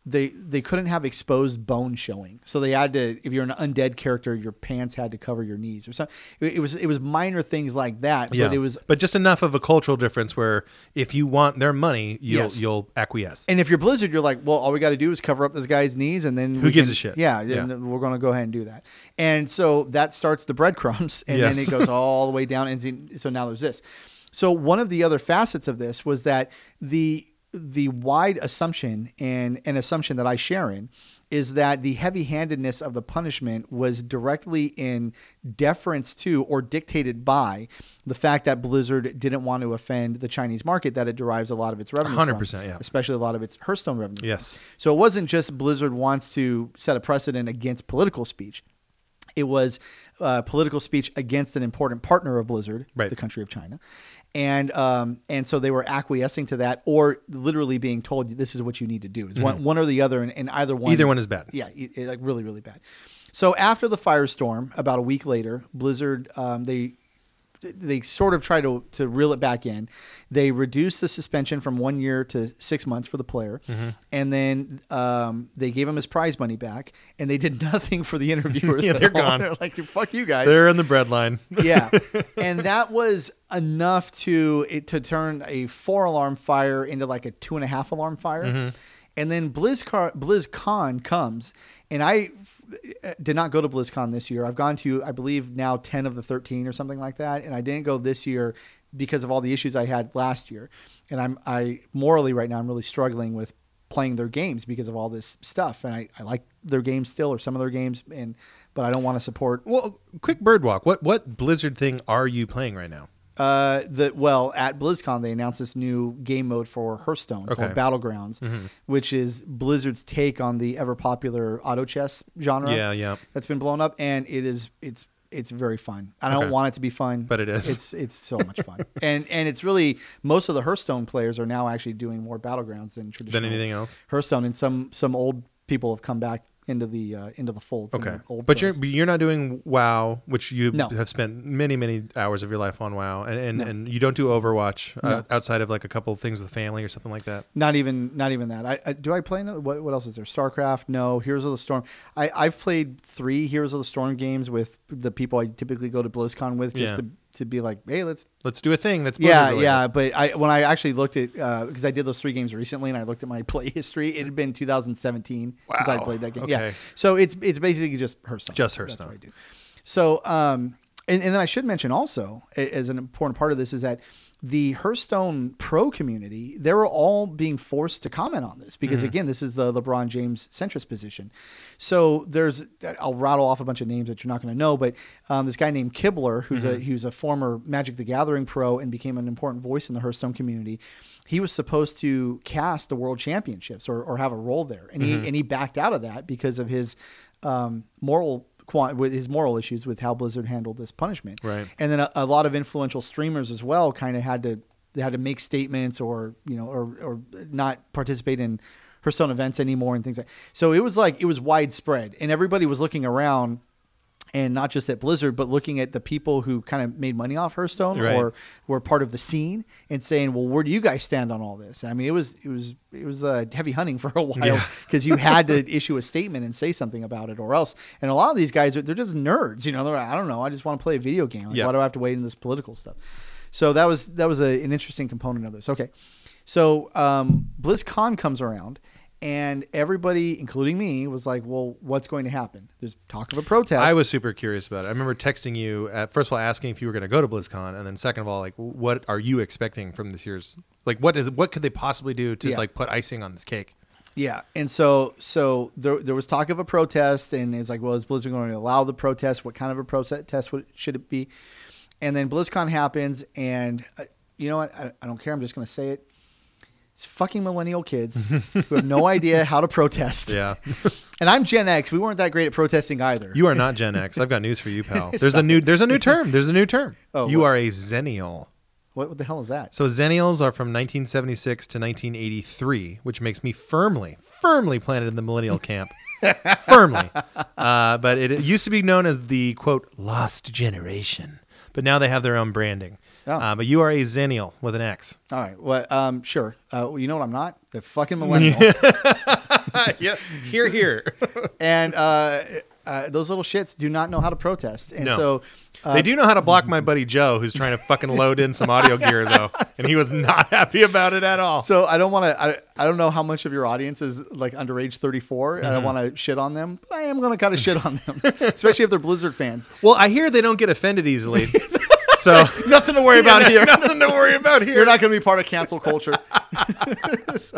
they they couldn't have exposed bone showing, so they had to. If you're an undead character, your pants had to cover your knees or something. It, it was it was minor things like that, Yeah. but it was. But just enough of a cultural difference where if you want their money, you'll Yes. you'll acquiesce. And if you're Blizzard, you're like, well, all we got to do is cover up this guy's knees, and then Who we gives can- a shit? Yeah, Yeah. and we're going to go ahead and do that. And so that starts the breadcrumbs, and Yes. then it goes all the way down, and see- so now there's this. So one of the other facets of this was that the the wide assumption and an assumption that I share in is that the heavy-handedness of the punishment was directly in deference to or dictated by the fact that Blizzard didn't want to offend the Chinese market that it derives a lot of its revenue one hundred from, percent, yeah. especially a lot of its Hearthstone revenue. Yes. So it wasn't just Blizzard wants to set a precedent against political speech. It was uh, political speech against an important partner of Blizzard, Right. the country of China. And um, and so they were acquiescing to that, or literally being told this is what you need to do. It's one, one or the other, and, and either one. Either one is bad. Yeah, it- it- like really, really bad. So after the firestorm, about a week later, Blizzard um, they they sort of try to to reel it back in. They reduced the suspension from one year to six months for the player, Mm-hmm. and then um, they gave him his prize money back, and they did nothing for the interviewers. Yeah, at they're all. gone. They're like, fuck you guys. They're in the breadline. Yeah, and that was enough to it to turn a four alarm fire into like a two and a half alarm fire, Mm-hmm. and then BlizzCon, BlizzCon comes, and I f- did not go to BlizzCon this year. I've gone to I believe now ten of the thirteen or something like that, and I didn't go this year because of all the issues I had last year, and I'm I morally right now I'm really struggling with playing their games because of all this stuff, and I, I like their games still or some of their games, and but I don't want to support. Well, quick birdwalk. What what Blizzard thing are you playing right now? Uh, the well at BlizzCon they announced this new game mode for Hearthstone Okay. called Battlegrounds, which is Blizzard's take on the ever popular auto chess genre. Yeah, yeah. that's been blown up, and it is it's it's very fun. I Okay. don't want it to be fun, But it is. It's it's so much fun, and and it's really most of the Hearthstone players are now actually doing more Battlegrounds than traditional Than anything else? Hearthstone, and some some old people have come back into the uh, into the fold. some Okay, old but you're pros. but you're not doing WoW, which you No. have spent many many hours of your life on WoW, and and, No. and you don't do Overwatch uh, No. outside of like a couple of things with family or something like that. Not even, not even that. I, I do I play another? What, what else is there? StarCraft? No. Heroes of the Storm. I I've played three Heroes of the Storm games with the people I typically go to BlizzCon with, just Yeah. to to be like, hey, let's. Let's do a thing that's Yeah, Blizzard yeah. But I when I actually looked at because I did those three games recently, and I looked at my play history. It had been two thousand seventeen since I Wow. played that game. Okay. Yeah. So it's it's basically just Hearthstone. Just That's Hearthstone. what I do. So um, and, and then I should mention also, a- as an important part of this, is that the Hearthstone pro community, they were all being forced to comment on this because, again, this is the LeBron James centrist position. So there's, I'll rattle off a bunch of names that you're not going to know, but um, this guy named Kibler, who's a who's a former Magic the Gathering pro and became an important voice in the Hearthstone community. He was supposed to cast the World Championships or, or have a role there, and he and he backed out of that because of his um, moral. With his moral issues with how Blizzard handled this punishment, Right. And then a, a lot of influential streamers as well kind of had to they had to make statements or you know or or not participate in Hearthstone events anymore and things like. So it was like it was widespread, and everybody was looking around, and not just at Blizzard, but looking at the people who kind of made money off Hearthstone Right. or were part of the scene and saying, "Well, where do you guys stand on all this?" I mean, it was it was it was uh, heavy hunting for a while because you had to issue a statement and say something about it, or else. And a lot of these guys, they're just nerds, you know. They're like, I don't know, I just want to play a video game. Like, Yeah. why do I have to wade in this political stuff? So that was that was a, an interesting component of this. Okay, so um, BlizzCon comes around. And everybody, including me, was like, well, what's going to happen? There's talk of a protest. I was super curious about it. I remember texting you, at, first of all, asking if you were going to go to BlizzCon, and then second of all, like, what are you expecting from this year's? Like, what is what could they possibly do to Yeah. like put icing on this cake? Yeah, and so so there, there was talk of a protest, and it's like, well, is Blizzard going to allow the protest? What kind of a protest would, should it be? And then BlizzCon happens, and uh, you know what? I, I don't care. I'm just going to say it. It's fucking millennial kids who have no idea how to protest. Yeah, And I'm Gen X. We weren't that great at protesting either. you are not Gen X. I've got news for you, pal. There's a Stop new there's a new term. There's a new term. Oh, you what? are a Zennial. What, what the hell is that? So Zennials are from nineteen seventy-six to nineteen eighty-three, which makes me firmly, firmly planted in the millennial camp. firmly. Uh, but it, it used to be known as the, quote, lost generation. But now they have their own branding. Oh. Uh, but you are a Zennial with an X. All right. Well, um, sure. Uh, well, you know what I'm not? The fucking millennial. Yeah, here, here. And uh, uh, those little shits do not know how to protest. And No. so uh, They do know how to block my buddy Joe, who's trying to fucking load in some audio gear, though. And he was not happy about it at all. So I don't want to. I, I don't know how much of your audience is like under age thirty-four. Mm-hmm. I don't want to shit on them, but I am going to kind of shit on them, especially if they're Blizzard fans. Well, I hear they don't get offended easily. So nothing to worry about yeah, here. Nothing to worry about here. You're not going to be part of cancel culture. So,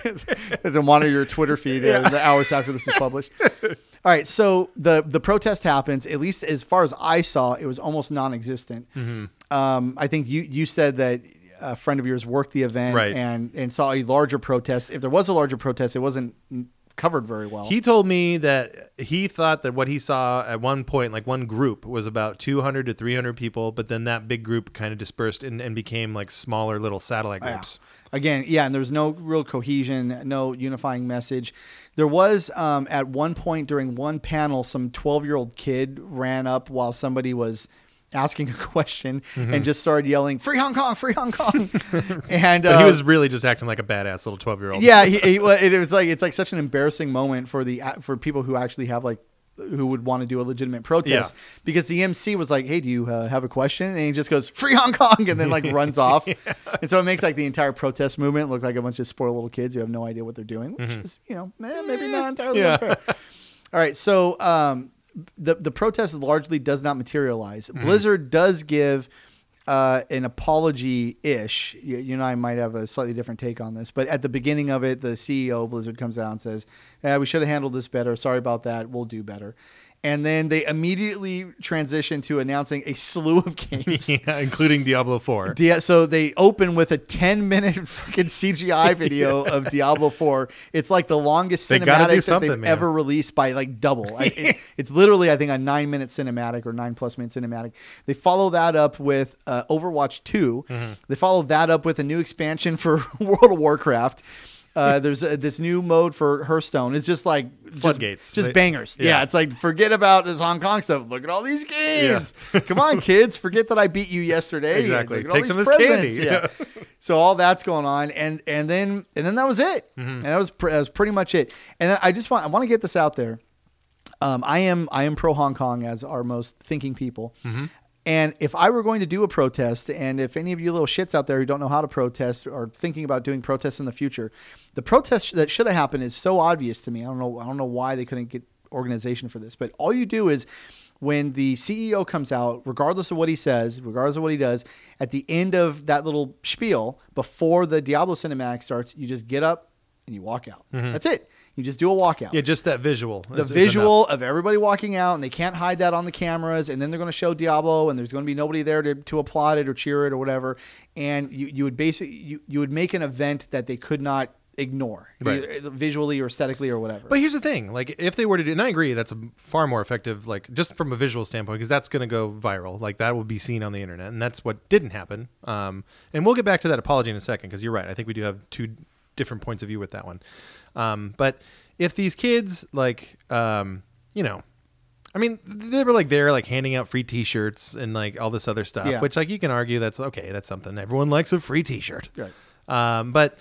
to monitor your Twitter feed yeah. the hours after this is published. All right, so the the protest happens. At least as far as I saw, it was almost non-existent. Mm-hmm. Um, I think you you said that a friend of yours worked the event right. and and saw a larger protest. If there was a larger protest, it wasn't covered very well. He told me that he thought that what he saw at one point, like one group, was about two hundred to three hundred people, but then that big group kind of dispersed and, and became like smaller little satellite groups. Yeah. Again, yeah, and there was no real cohesion, no unifying message. There was, um, at one point during one panel, some twelve-year-old kid ran up while somebody was asking a question mm-hmm. and just started yelling, "Free Hong Kong, free Hong Kong!" And uh, he was really just acting like a badass little twelve-year-old. Yeah, he, he, it was like it's like such an embarrassing moment for the for people who actually have like who would want to do a legitimate protest yeah. because the M C was like, "Hey, do you uh, have a question?" And he just goes, "Free Hong Kong," and then like runs off. Yeah. And so it makes like the entire protest movement look like a bunch of spoiled little kids who have no idea what they're doing, which mm-hmm. is, you know, eh, maybe not entirely yeah. unfair. All right, so um, the the protest largely does not materialize. Mm-hmm. Blizzard does give uh, an apology-ish. You, you and I might have a slightly different take on this, but at the beginning of it, the C E O of Blizzard comes out and says, eh, we should have handled this better. Sorry about that. We'll do better. And then they immediately transition to announcing a slew of games. Yeah, including Diablo four. Dia- so they open with a ten-minute fucking C G I video yeah. of Diablo four. It's like the longest they cinematic that they've man. ever released by like double. I, it, it's literally, I think, a nine-minute cinematic or nine-plus-minute cinematic. They follow that up with uh, Overwatch two. Mm-hmm. They follow that up with a new expansion for World of Warcraft. Uh, there's a, this new mode for Hearthstone. It's just like floodgates, just, just they, bangers. Yeah. yeah, it's like forget about this Hong Kong stuff. Look at all these games. Yeah. Come on, kids. Forget that I beat you yesterday. Exactly. Take Take some of this candy. Yeah. So all that's going on, and and then and then that was it. Mm-hmm. And that was that was pretty much it. And then I just want I want to get this out there. Um, I am I am pro Hong Kong, as are most thinking people. Mm-hmm. And if I were going to do a protest, and if any of you little shits out there who don't know how to protest or thinking about doing protests in the future, the protest that should have happened is so obvious to me. I don't know. I don't know why they couldn't get organization for this. But all you do is when the C E O comes out, regardless of what he says, regardless of what he does, at the end of that little spiel, before the Diablo cinematic starts, you just get up and you walk out. Mm-hmm. That's it. You just do a walkout. Yeah, just that visual. The is, visual is of everybody walking out, and they can't hide that on the cameras, and then they're going to show Diablo, and there's going to be nobody there to, to applaud it or cheer it or whatever. And you, you would basically you, you would make an event that they could not ignore, right. either visually or aesthetically or whatever. But here's the thing. Like, if they were to do, and I agree, that's a far more effective, like, just from a visual standpoint, because that's going to go viral. Like, that will be seen on the internet, and that's what didn't happen. Um, and we'll get back to that apology in a second, because you're right. I think we do have two different points of view with that one. Um, but if these kids, like, um, you know, I mean, they were like there, like handing out free T-shirts and like all this other stuff, yeah. which like you can argue that's okay. That's something everyone likes, a free T-shirt. Right. Um, but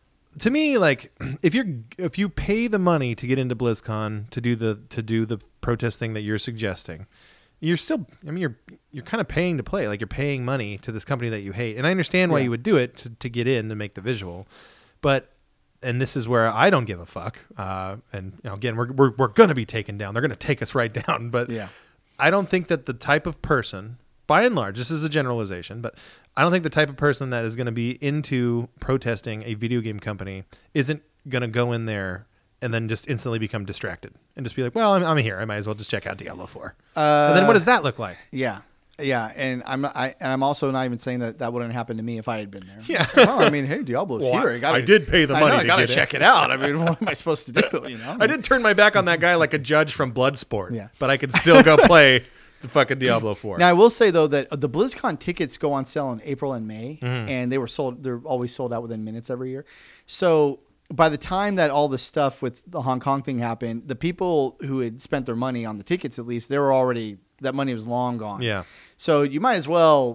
to me, like, if you're if you pay the money to get into BlizzCon to do the to do the protest thing that you're suggesting, you're still, I mean, you're you're kind of paying to play. Like, you're paying money to this company that you hate, and I understand why yeah. you would do it to to get in to make the visual, but. And this is where I don't give a fuck. Uh, and you know, again, we're we're we're gonna be taken down. They're gonna take us right down. But yeah. I don't think that the type of person, by and large, this is a generalization, but I don't think the type of person that is going to be into protesting a video game company isn't going to go in there and then just instantly become distracted and just be like, well, I'm, I'm here. I might as well just check out Diablo four. Uh, and then what does that look like? Yeah. Yeah, and I'm not, I and I'm also not even saying that that wouldn't happen to me if I had been there. Yeah, well, I mean, hey, Diablo's well, here. I, gotta, I did pay the money. I, know, I gotta to check it. it out. I mean, what am I supposed to do? You know, I did turn my back on that guy like a judge from Bloodsport. Yeah, but I could still go play the fucking Diablo four. Now I will say though that the BlizzCon tickets go on sale in April and May, mm-hmm. and they were sold. They're always sold out within minutes every year. So by the time that all the stuff with the Hong Kong thing happened, the people who had spent their money on the tickets, at least, they were already that money was long gone. Yeah. So you might as well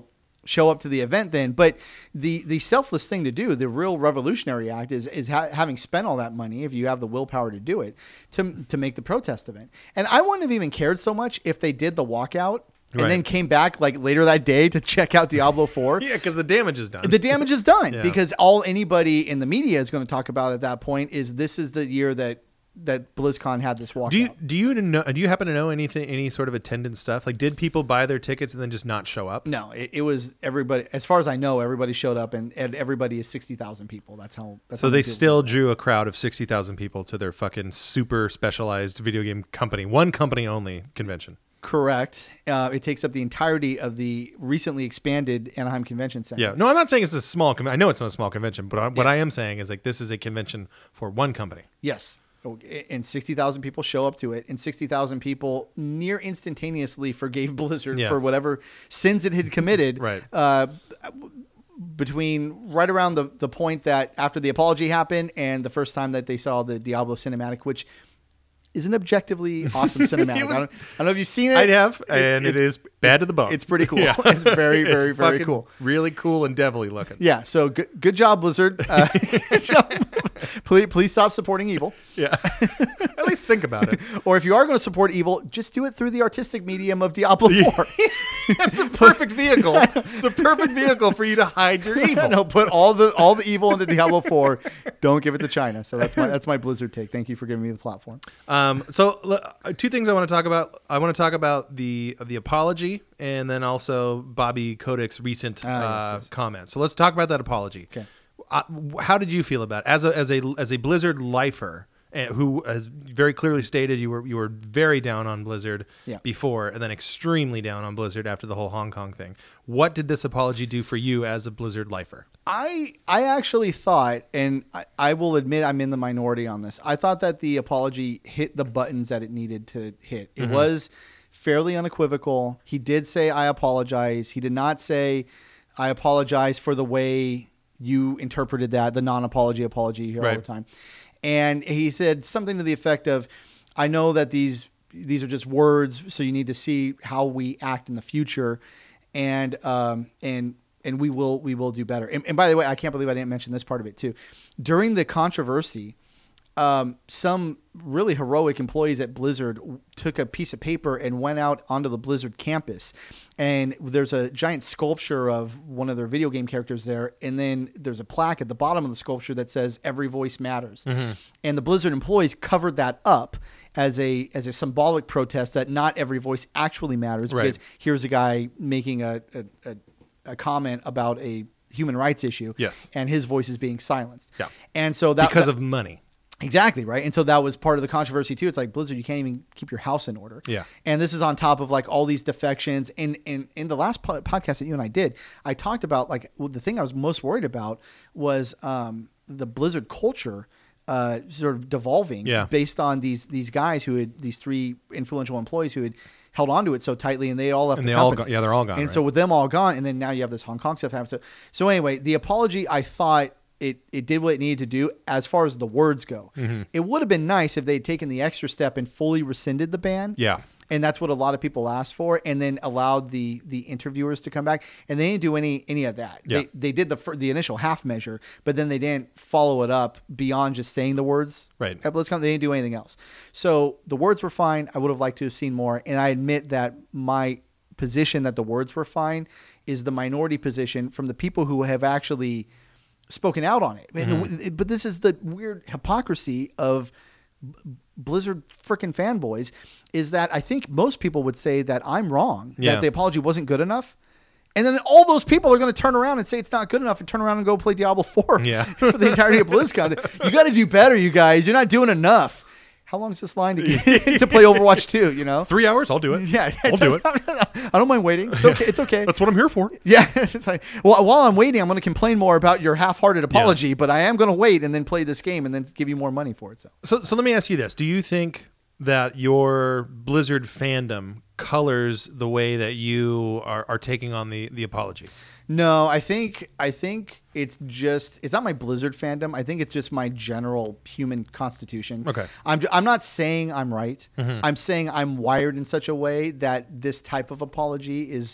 show up to the event then. But the the selfless thing to do, the real revolutionary act, is is ha- having spent all that money, if you have the willpower to do it, to to make the protest event. And I wouldn't have even cared so much if they did the walkout and Right. then came back like later that day to check out Diablo four. Yeah, because the damage is done. The damage is done Yeah. because all anybody in the media is going to talk about at that point is this is the year that that BlizzCon had this walkout. Do you do you know? Do you happen to know anything? Any sort of attendance stuff? Like, did people buy their tickets and then just not show up? No, it, it was everybody. As far as I know, everybody showed up, and, and everybody is sixty thousand people. That's how. That's So how they many people still were there. drew a crowd of sixty thousand people to their fucking super specialized video game company, one company only convention. Correct. Uh, it takes up the entirety of the recently expanded Anaheim Convention Center. Yeah. No, I'm not saying it's a small. Con- I know it's not a small convention, but I, what I am saying is like this is a convention for one company. Yes. Oh, and sixty thousand people show up to it, and sixty thousand people near instantaneously forgave Blizzard Yeah. for whatever sins it had committed. Right. Uh, between right around the, the point that after the apology happened and the first time that they saw the Diablo cinematic, which is an objectively awesome cinematic. It was- I, don't, I don't know if you've seen it. I have, and it's, it is bad to the bone. It's pretty cool. Yeah. It's very, very, It's very fucking cool. Really cool and devilly looking. Yeah. So good, good job, Blizzard. Uh, good job. Please, please stop supporting evil. Yeah. At least think about it. Or if you are going to support evil, just do it through the artistic medium of Diablo four. That's a perfect vehicle. It's a perfect vehicle for you to hide your evil. No, put all the all the evil into Diablo four. Don't give it to China. So that's my that's my Blizzard take. Thank you for giving me the platform. Um, so l- two things I want to talk about. I want to talk about the the apology, and then also Bobby Kodak's recent Ah, yes, uh, yes. comments. So let's talk about that apology. Okay. Uh, how did you feel about it? as a as a as a Blizzard lifer? And who has very clearly stated you were you were very down on Blizzard Yeah. before, and then extremely down on Blizzard after the whole Hong Kong thing. What did this apology do for you as a Blizzard lifer? I I actually thought, and I, I will admit I'm in the minority on this. I thought that the apology hit the buttons that it needed to hit. It Mm-hmm. was fairly unequivocal. He did say, I apologize. He did not say, I apologize for the way you interpreted that, the non-apology apology you hear all Right. the time. And he said something to the effect of, I know that these these are just words, so you need to see how we act in the future, and um, and and we will we will do better. And, and by the way, I can't believe I didn't mention this part of it too. During the controversy, um, some really heroic employees at Blizzard took a piece of paper and went out onto the Blizzard campus. And there's a giant sculpture of one of their video game characters there. And then there's a plaque at the bottom of the sculpture that says every voice matters. Mm-hmm. And the Blizzard employees covered that up as a, as a symbolic protest that not every voice actually matters. Right. Because here's a guy making a, a, a, a comment about a human rights issue. Yes. And his voice is being silenced. Yeah. And so that Because that- of money. Exactly, right? And so that was part of the controversy too. It's like, Blizzard, you can't even keep your house in order. Yeah. And this is on top of like all these defections. And in, in the last po- podcast that you and I did, I talked about like well, the thing I was most worried about was um, the Blizzard culture uh, sort of devolving Yeah. based on these these guys who had these three influential employees who had held onto it so tightly, and they all left And the they all company. go- yeah, they're all gone, And right? so with them all gone, and then now you have this Hong Kong stuff happening. So, so anyway, the apology, I thought it it did what it needed to do as far as the words go. Mm-hmm. It would have been nice if they'd taken the extra step and fully rescinded the ban. Yeah. And that's what a lot of people asked for, and then allowed the the interviewers to come back, and they didn't do any any of that. Yeah. They they did the fir- the initial half measure, but then they didn't follow it up beyond just saying the words. Right. At BlizzCon, they didn't do anything else. So the words were fine. I would have liked to have seen more, and I admit that my position that the words were fine is the minority position from the people who have actually spoken out on it. And- But this is the weird hypocrisy of Blizzard freaking fanboys, is that I think most people would say that I'm wrong, Yeah. that the apology wasn't good enough. And then all those people are going to turn around and say it's not good enough and turn around and go play Diablo four Yeah. for the entirety of BlizzCon. You got to do better, you guys. You're not doing enough. How long is this line to get to play Overwatch two, you know? Three hours, I'll do it. Yeah, I'll do it. I don't mind waiting. It's okay. It's okay. That's what I'm here for. Yeah, it's like, well, while I'm waiting, I'm going to complain more about your half-hearted apology, but I am going to wait and then play this game and then give you more money for it. So So, so let me ask you this: do you think that your Blizzard fandom colors the way that you are, are taking on the, the apology? no, I think I think it's just it's not my Blizzard fandom. I think it's just my general human constitution. Okay. I'm ju- I'm not saying I'm right. Mm-hmm. I'm saying I'm wired in such a way that this type of apology is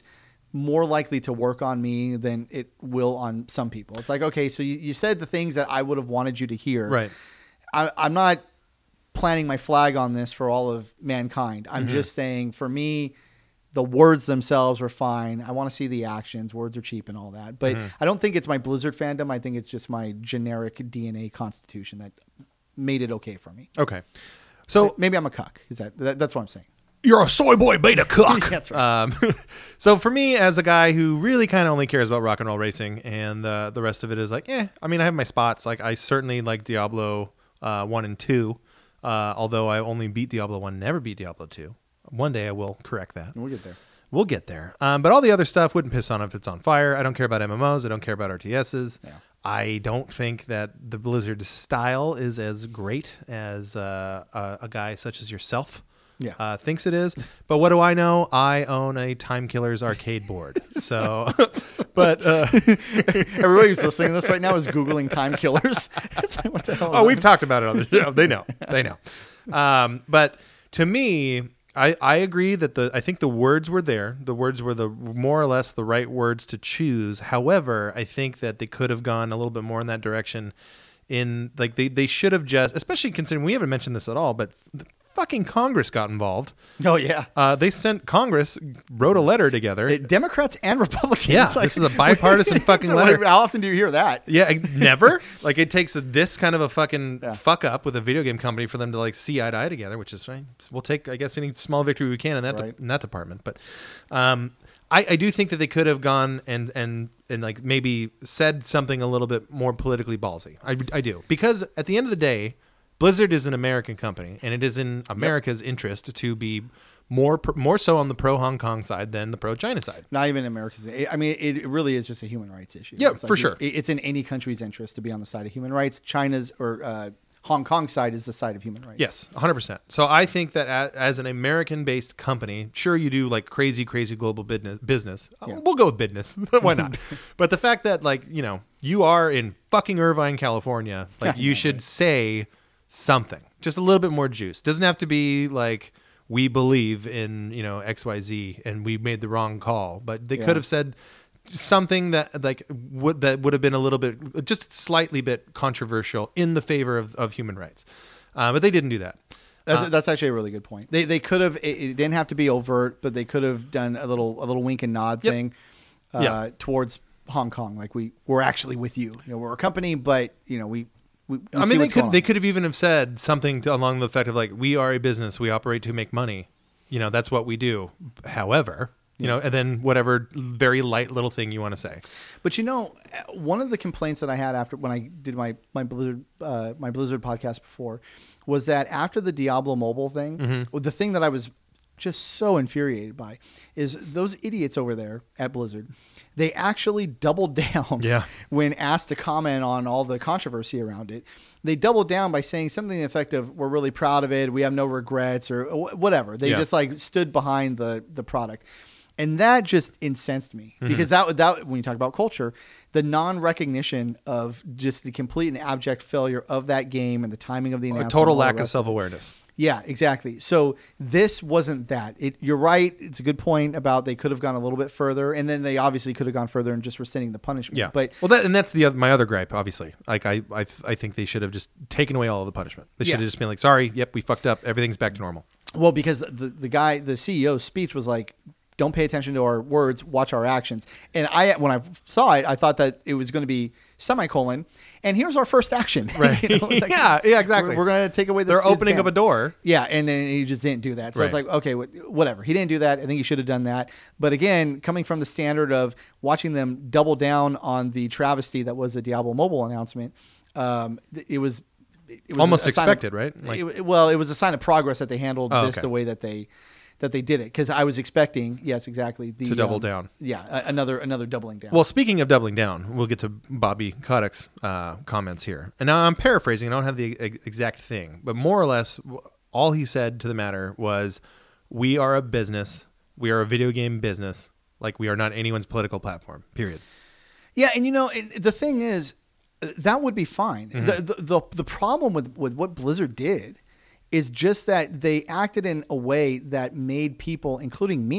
more likely to work on me than it will on some people. It's like, okay, so you, you said the things that I would have wanted you to hear. Right. I, I'm not planting my flag on this for all of mankind. I'm Mm-hmm. just saying, for me, the words themselves were fine. I want to see the actions. Words are cheap and all that. But Mm-hmm. I don't think it's my Blizzard fandom. I think it's just my generic D N A constitution that made it okay for me. Okay. So Maybe I'm a cuck. Is that, that that's what I'm saying? you're a soy boy beta cook. That's right. Um, so for me, as a guy who really kind of only cares about rock and roll racing, and uh, the rest of it is like, eh. I mean, I have my spots. Like I certainly like Diablo uh, one and two, uh, although I only beat Diablo one, never beat Diablo two. One day I will correct that. We'll get there. We'll get there. Um, but all the other stuff wouldn't piss on if it's on fire. I don't care about M M Os. I don't care about R T Ss. Yeah. I don't think that the Blizzard style is as great as uh, a, a guy such as yourself Yeah. uh, thinks it is. But what do I know? I own a Time Killers arcade board. So, but uh, Everybody who's listening to this right now is Googling time killers. It's like, what the hell is oh, that? we've talked about it on the show. They know. They know. Um, but to me, I, I agree that the I think the words were there. The words were the more or less the right words to choose. However, I think that they could have gone a little bit more in that direction. In like they, they should have just, especially considering we haven't mentioned this at all, but the fucking Congress got involved. Oh, yeah. Uh, they sent Congress wrote a letter together. Uh, Democrats and Republicans. Yeah, Like, this is a bipartisan fucking so letter. How often do you hear that? Yeah, I- never. Like it takes a, this kind of a fucking Yeah. fuck up with a video game company for them to like see eye to eye together, which is fine. We'll take, I guess, any small victory we can in that Right. de- in that department. But um, I, I do think that they could have gone and and and like maybe said something a little bit more politically ballsy. I, I do, because at the end of the day, Blizzard is an American company, and it is in America's interest to be more pr- more so on the pro Hong Kong side than the pro China side. Not even America's. I mean, it really is just a human rights issue. Yeah, It's for sure. it- It's in any country's interest to be on the side of human rights. China's or uh, Hong Kong's side is the side of human rights. Yes, one hundred percent. So I think that as, as an American-based company, sure you do like crazy, crazy global business. Business, Uh, Yeah. we'll go with business. Why not? But the fact that like you know you are in fucking Irvine, California, like Yeah, you yeah, should right. say something, just a little bit more juice. Doesn't have to be like we believe in you know X Y Z and we made the wrong call, but they Yeah. could have said something that like would that would have been a little bit just slightly bit controversial in the favor of, of human rights, uh, but they didn't do that. That's, Uh, that's actually a really good point. They they could have. It, it didn't have to be overt, but they could have done a little a little wink and nod Yep. thing uh, Yeah. towards Hong Kong. Like we we're actually with you. You know, we're a company, but you know we. we, we I see mean, they what's going could on. they could have even have said something to, along the effect of like, "We are a business. We operate to make money. You know, that's what we do. However, you know," and then whatever very light little thing you want to say. But you know, one of the complaints that I had after when I did my my Blizzard uh, my Blizzard podcast before was that after the Diablo mobile thing, Mm-hmm. the thing that I was just so infuriated by is those idiots over there at Blizzard. They actually doubled down Yeah. when asked to comment on all the controversy around it. They doubled down by saying something to the effect of, "We're really proud of it. We have no regrets," or wh- whatever. They Yeah. just like stood behind the the product. And that just incensed me Mm-hmm. because that that when you talk about culture, the non-recognition of just the complete and abject failure of that game and the timing of the A announcement, total and all the lack of rest self awareness. Yeah, exactly. So this wasn't that. It, you're right. It's a good point about they could have gone a little bit further, and then they obviously could have gone further and just rescinding the punishment. Yeah, but well, that and that's the other, my other gripe. Obviously, like I, I, I think they should have just taken away all of the punishment. They should Yeah. have just been like, "Sorry, yep, we fucked up. Everything's back to normal." well, because the the guy, the C E O's speech was like, "Don't pay attention to our words, watch our actions." And I, when I saw it, I thought that it was going to be semicolon, and here's our first action. Right. You know, like, Yeah, yeah, exactly. We're, we're going to take away this. They're kid's opening ban. up a door. Yeah, and then he just didn't do that. So it's Right. like, okay, wh- whatever. He didn't do that. I think he should have done that. But again, coming from the standard of watching them double down on the travesty that was the Diablo Mobile announcement, um, th- it was it was Almost a sign of- expected, right? Like- it- well, it was a sign of progress that they handled Oh, this okay. the way that they that they did it. Because I was expecting, yes, exactly, the To double um, down. Yeah, a- another another doubling down. Well, speaking of doubling down, we'll get to Bobby Kotick's uh, comments here. And now I'm paraphrasing. I don't have the ex- exact thing. But more or less, w- all he said to the matter was, we are a business. We are a video game business. Like, we are not anyone's political platform, period. Yeah, and you know it, the thing is, uh, that would be fine. Mm-hmm. The, the the the problem with with what Blizzard did is just that they acted in a way that made people, including me,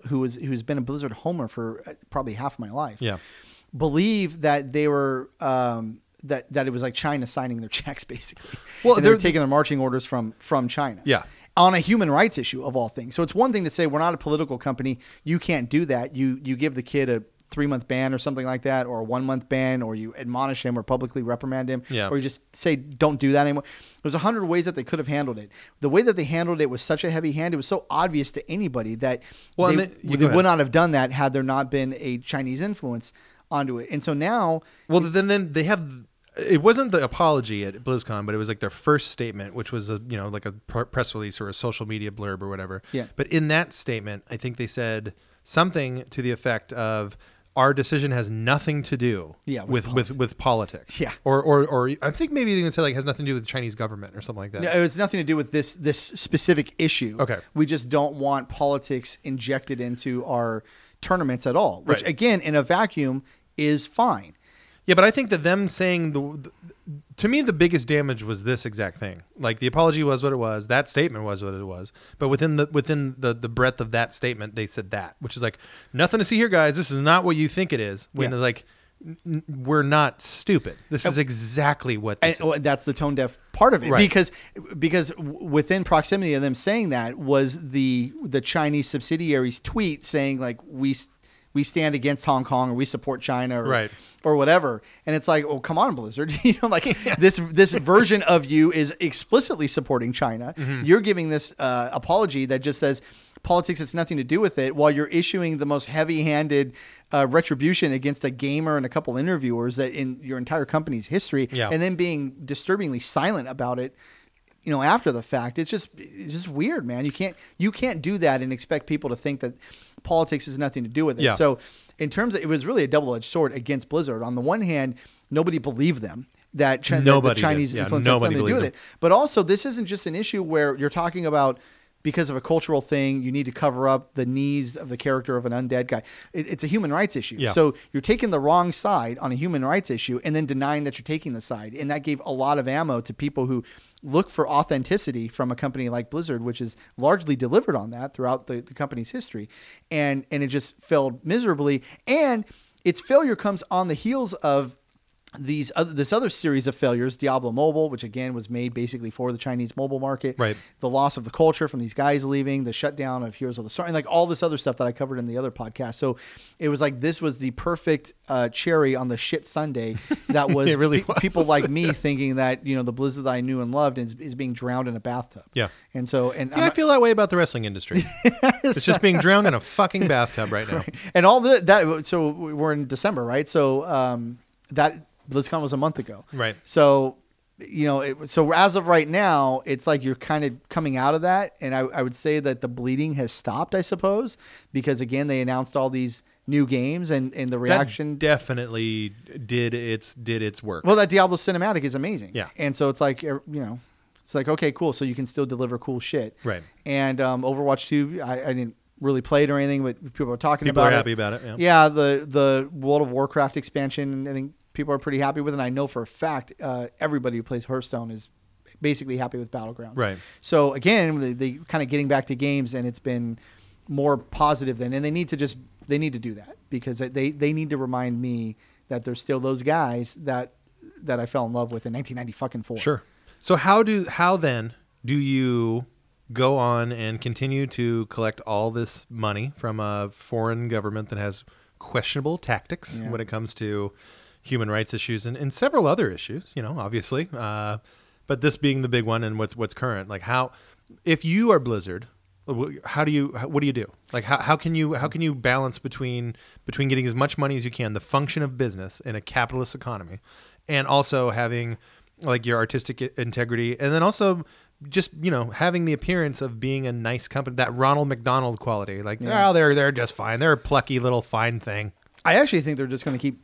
who was who's been a Blizzard homer for probably half of my life, Yeah. believe that they were um, that that it was like China signing their checks basically. Well, and they were they're- taking their marching orders from from China. Yeah. On a human rights issue of all things. So it's one thing to say we're not a political company. You can't do that. You you give the kid a three month ban or something like that, or a one month ban, or you admonish him or publicly reprimand him, Yeah. or you just say don't do that anymore. There's a hundred ways that they could have handled it. The way that they handled it was such a heavy hand. It was so obvious to anybody that Well, they, and then- you they go ahead. would not have done that had there not been a Chinese influence onto it. And so now, Well, then then they have. It wasn't the apology at BlizzCon, but it was like their first statement, which was a you know like a pr- press release or a social media blurb or whatever. Yeah. But in that statement, I think they said something to the effect of, "Our decision has nothing to do Yeah, with with with, with politics." Yeah. Or or or I think maybe they even said like has nothing to do with the Chinese government or something like that. no, it has nothing to do with this this specific issue. Okay. We just don't want politics injected into our tournaments at all, which Right. again, in a vacuum, is fine. Yeah, but I think that them saying the, the to me the biggest damage was this exact thing. Like the apology was what it was, that statement was what it was, but within the within the, the breadth of that statement, they said that, which is like nothing to see here, guys. This is not what you think it is. When Yeah. it's like n- n- we're not stupid. This is exactly what this And well, that's the tone deaf part of it, Right. because because w- within proximity of them saying that was the the Chinese subsidiary's tweet saying like we s- we stand against Hong Kong or we support China or Right. or whatever, and it's like, oh come on, Blizzard, you know, like this this version of you is explicitly supporting China. Mm-hmm. You're giving this uh, apology that just says politics has nothing to do with it, while you're issuing the most heavy-handed uh, retribution against a gamer and a couple interviewers that in your entire company's history, Yeah. and then being disturbingly silent about it, you know, after the fact. It's just it's just weird, man. You can't you can't do that and expect people to think that politics has nothing to do with it. Yeah. So in terms of, it was really a double-edged sword against Blizzard. On the one hand, nobody believed them that, Chi- that the Nobody did. Chinese Yeah, influence had nobody something to do with believed it. But also, this isn't just an issue where you're talking about because of a cultural thing, you need to cover up the knees of the character of an undead guy. It, it's a human rights issue. Yeah. So you're taking the wrong side on a human rights issue and then denying that you're taking the side. And that gave a lot of ammo to people who look for authenticity from a company like Blizzard, which is largely delivered on that throughout the, the company's history. And, and it just failed miserably. And its failure comes on the heels of these other, this other series of failures, Diablo Mobile, which again was made basically for the Chinese mobile market, Right. the loss of the culture from these guys leaving, the shutdown of Heroes of the Storm, and like all this other stuff that I covered in the other podcast. So it was like this was the perfect uh, cherry on the shit sundae that was, It really pe- was. people like me thinking that, you know, the Blizzard that I knew and loved is, is being drowned in a bathtub. Yeah. And so, and See, I'm I feel that way about the wrestling industry. It's just being drowned in a fucking bathtub right now. and all the, that, so we're in December, right? So um, that BlizzCon was a month ago. Right. So, you know, it, so as of right now, it's like you're kind of coming out of that. And I, I would say that the bleeding has stopped, I suppose, because again, they announced all these new games and, and the reaction. That definitely did its did its work. Well, that Diablo cinematic is amazing. Yeah. And so it's like, er, you know, it's like, okay, cool. So you can still deliver cool shit. Right. And um, Overwatch two, I, I didn't really play it or anything, but people are talking People about are it. happy about it. Yeah. Yeah, the the World of Warcraft expansion, I think people are pretty happy with it. And I know for a fact uh, everybody who plays Hearthstone is basically happy with Battlegrounds. Right. So again, they, they kind of getting back to games, and it's been more positive than, and they need to just they need to do that because they they need to remind me that there's still those guys that that I fell in love with in nineteen ninety fucking four. Sure. So how do how then do you go on and continue to collect all this money from a foreign government that has questionable tactics Yeah. when it comes to human rights issues and, and several other issues, you know, obviously, uh, but this being the big one and what's what's current, like how, if you are Blizzard, how do you what do you do? Like how, how can you how can you balance between between getting as much money as you can, the function of business in a capitalist economy, and also having like your artistic integrity, and then also just, you know, having the appearance of being a nice company, that Ronald McDonald quality, like Yeah. oh they're they're just fine, they're a plucky little fine thing. I actually think they're just going to keep.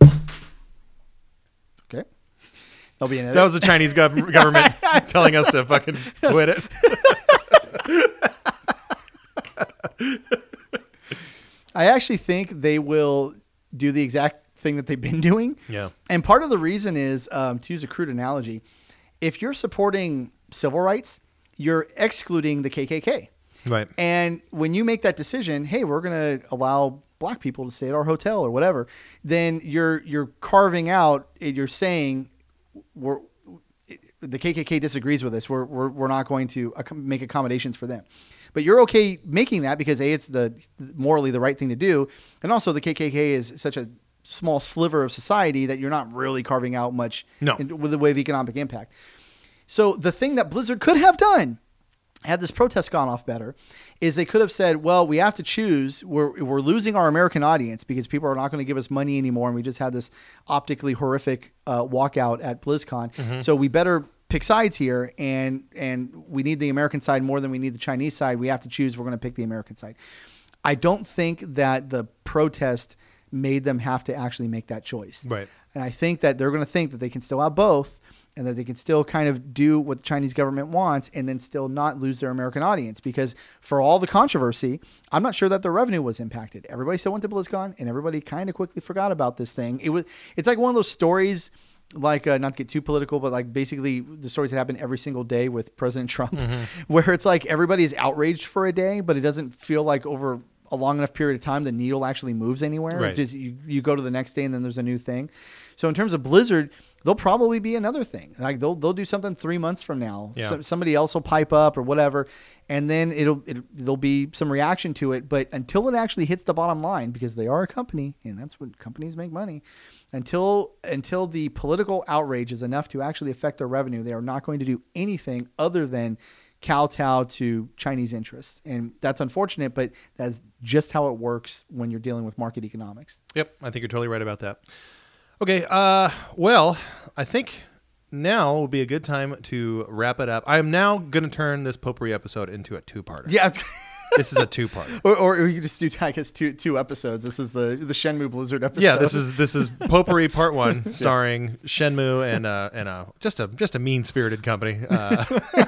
Okay. There'll be an edit. That was the Chinese gov- government telling us to fucking quit it. I actually think they will do the exact thing that they've been doing. Yeah. And part of the reason is, um, to use a crude analogy, if you're supporting civil rights, you're excluding the K K K. Right. And when you make that decision, hey, we're going to allow black people to stay at our hotel or whatever, then you're you're carving out, you're saying we're the K K K disagrees with us. We're we're, we're not going to make accommodations for them. But you're okay making that because A, it's the morally the right thing to do, and also the K K K is such a small sliver of society that you're not really carving out much no. in, with the way of economic impact. So the thing that Blizzard could have done, had this protest gone off better, is they could have said, well, we have to choose. We're, we're losing our American audience because people are not going to give us money anymore. And we just had this optically horrific uh, walkout at BlizzCon. Mm-hmm. So we better pick sides here. And, and we need the American side more than we need the Chinese side. We have to choose. We're going to pick the American side. I don't think that the protest made them have to actually make that choice. Right. And I think that they're going to think that they can still have both, and that they can still kind of do what the Chinese government wants and then still not lose their American audience. Because for all the controversy, I'm not sure that their revenue was impacted. Everybody still went to BlizzCon, and everybody kind of quickly forgot about this thing. It was, it's like one of those stories, like uh, not to get too political, but like basically the stories that happen every single day with President Trump, mm-hmm. where it's like everybody is outraged for a day, but it doesn't feel like over a long enough period of time the needle actually moves anywhere. Right. It's just you, you go to the next day and then there's a new thing. So in terms of Blizzard, there'll probably be another thing. Like they'll they'll do something three months from now. Yeah. So, somebody else will pipe up or whatever, and then it'll it, there'll be some reaction to it. But until it actually hits the bottom line, because they are a company and that's what companies make money, until until the political outrage is enough to actually affect their revenue, they are not going to do anything other than kowtow to Chinese interests. And that's unfortunate, but that's just how it works when you're dealing with market economics. Yep, I think you're totally right about that. Okay, uh, well, I think now will be a good time to wrap it up. I am now going to turn this potpourri episode into a two-parter. Yeah. This is a two-parter. Or, or you just do, I guess, two two episodes. This is the the Shenmue Blizzard episode. Yeah, this is this is potpourri part one, starring Shenmue and uh and uh just a just a mean-spirited company. Uh,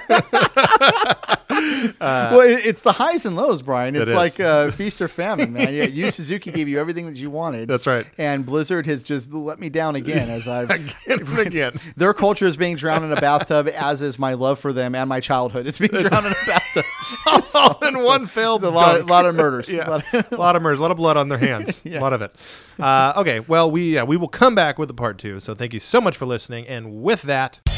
Uh, well, it, it's the highs and lows, Brian. It's it like uh, feast or famine, man. Yeah, Yu Suzuki gave you everything that you wanted. That's right. And Blizzard has just let me down again as I've again and again. Their culture is being drowned in a bathtub, as is my love for them and my childhood. It's being drowned in a bathtub. All in so, one failed. A lot, a lot of murders. Yeah. A, lot of, a lot of murders. A lot of blood on their hands. Yeah. A lot of it. Uh, okay. Well, we yeah, we will come back with a part two. So thank you so much for listening. And with that.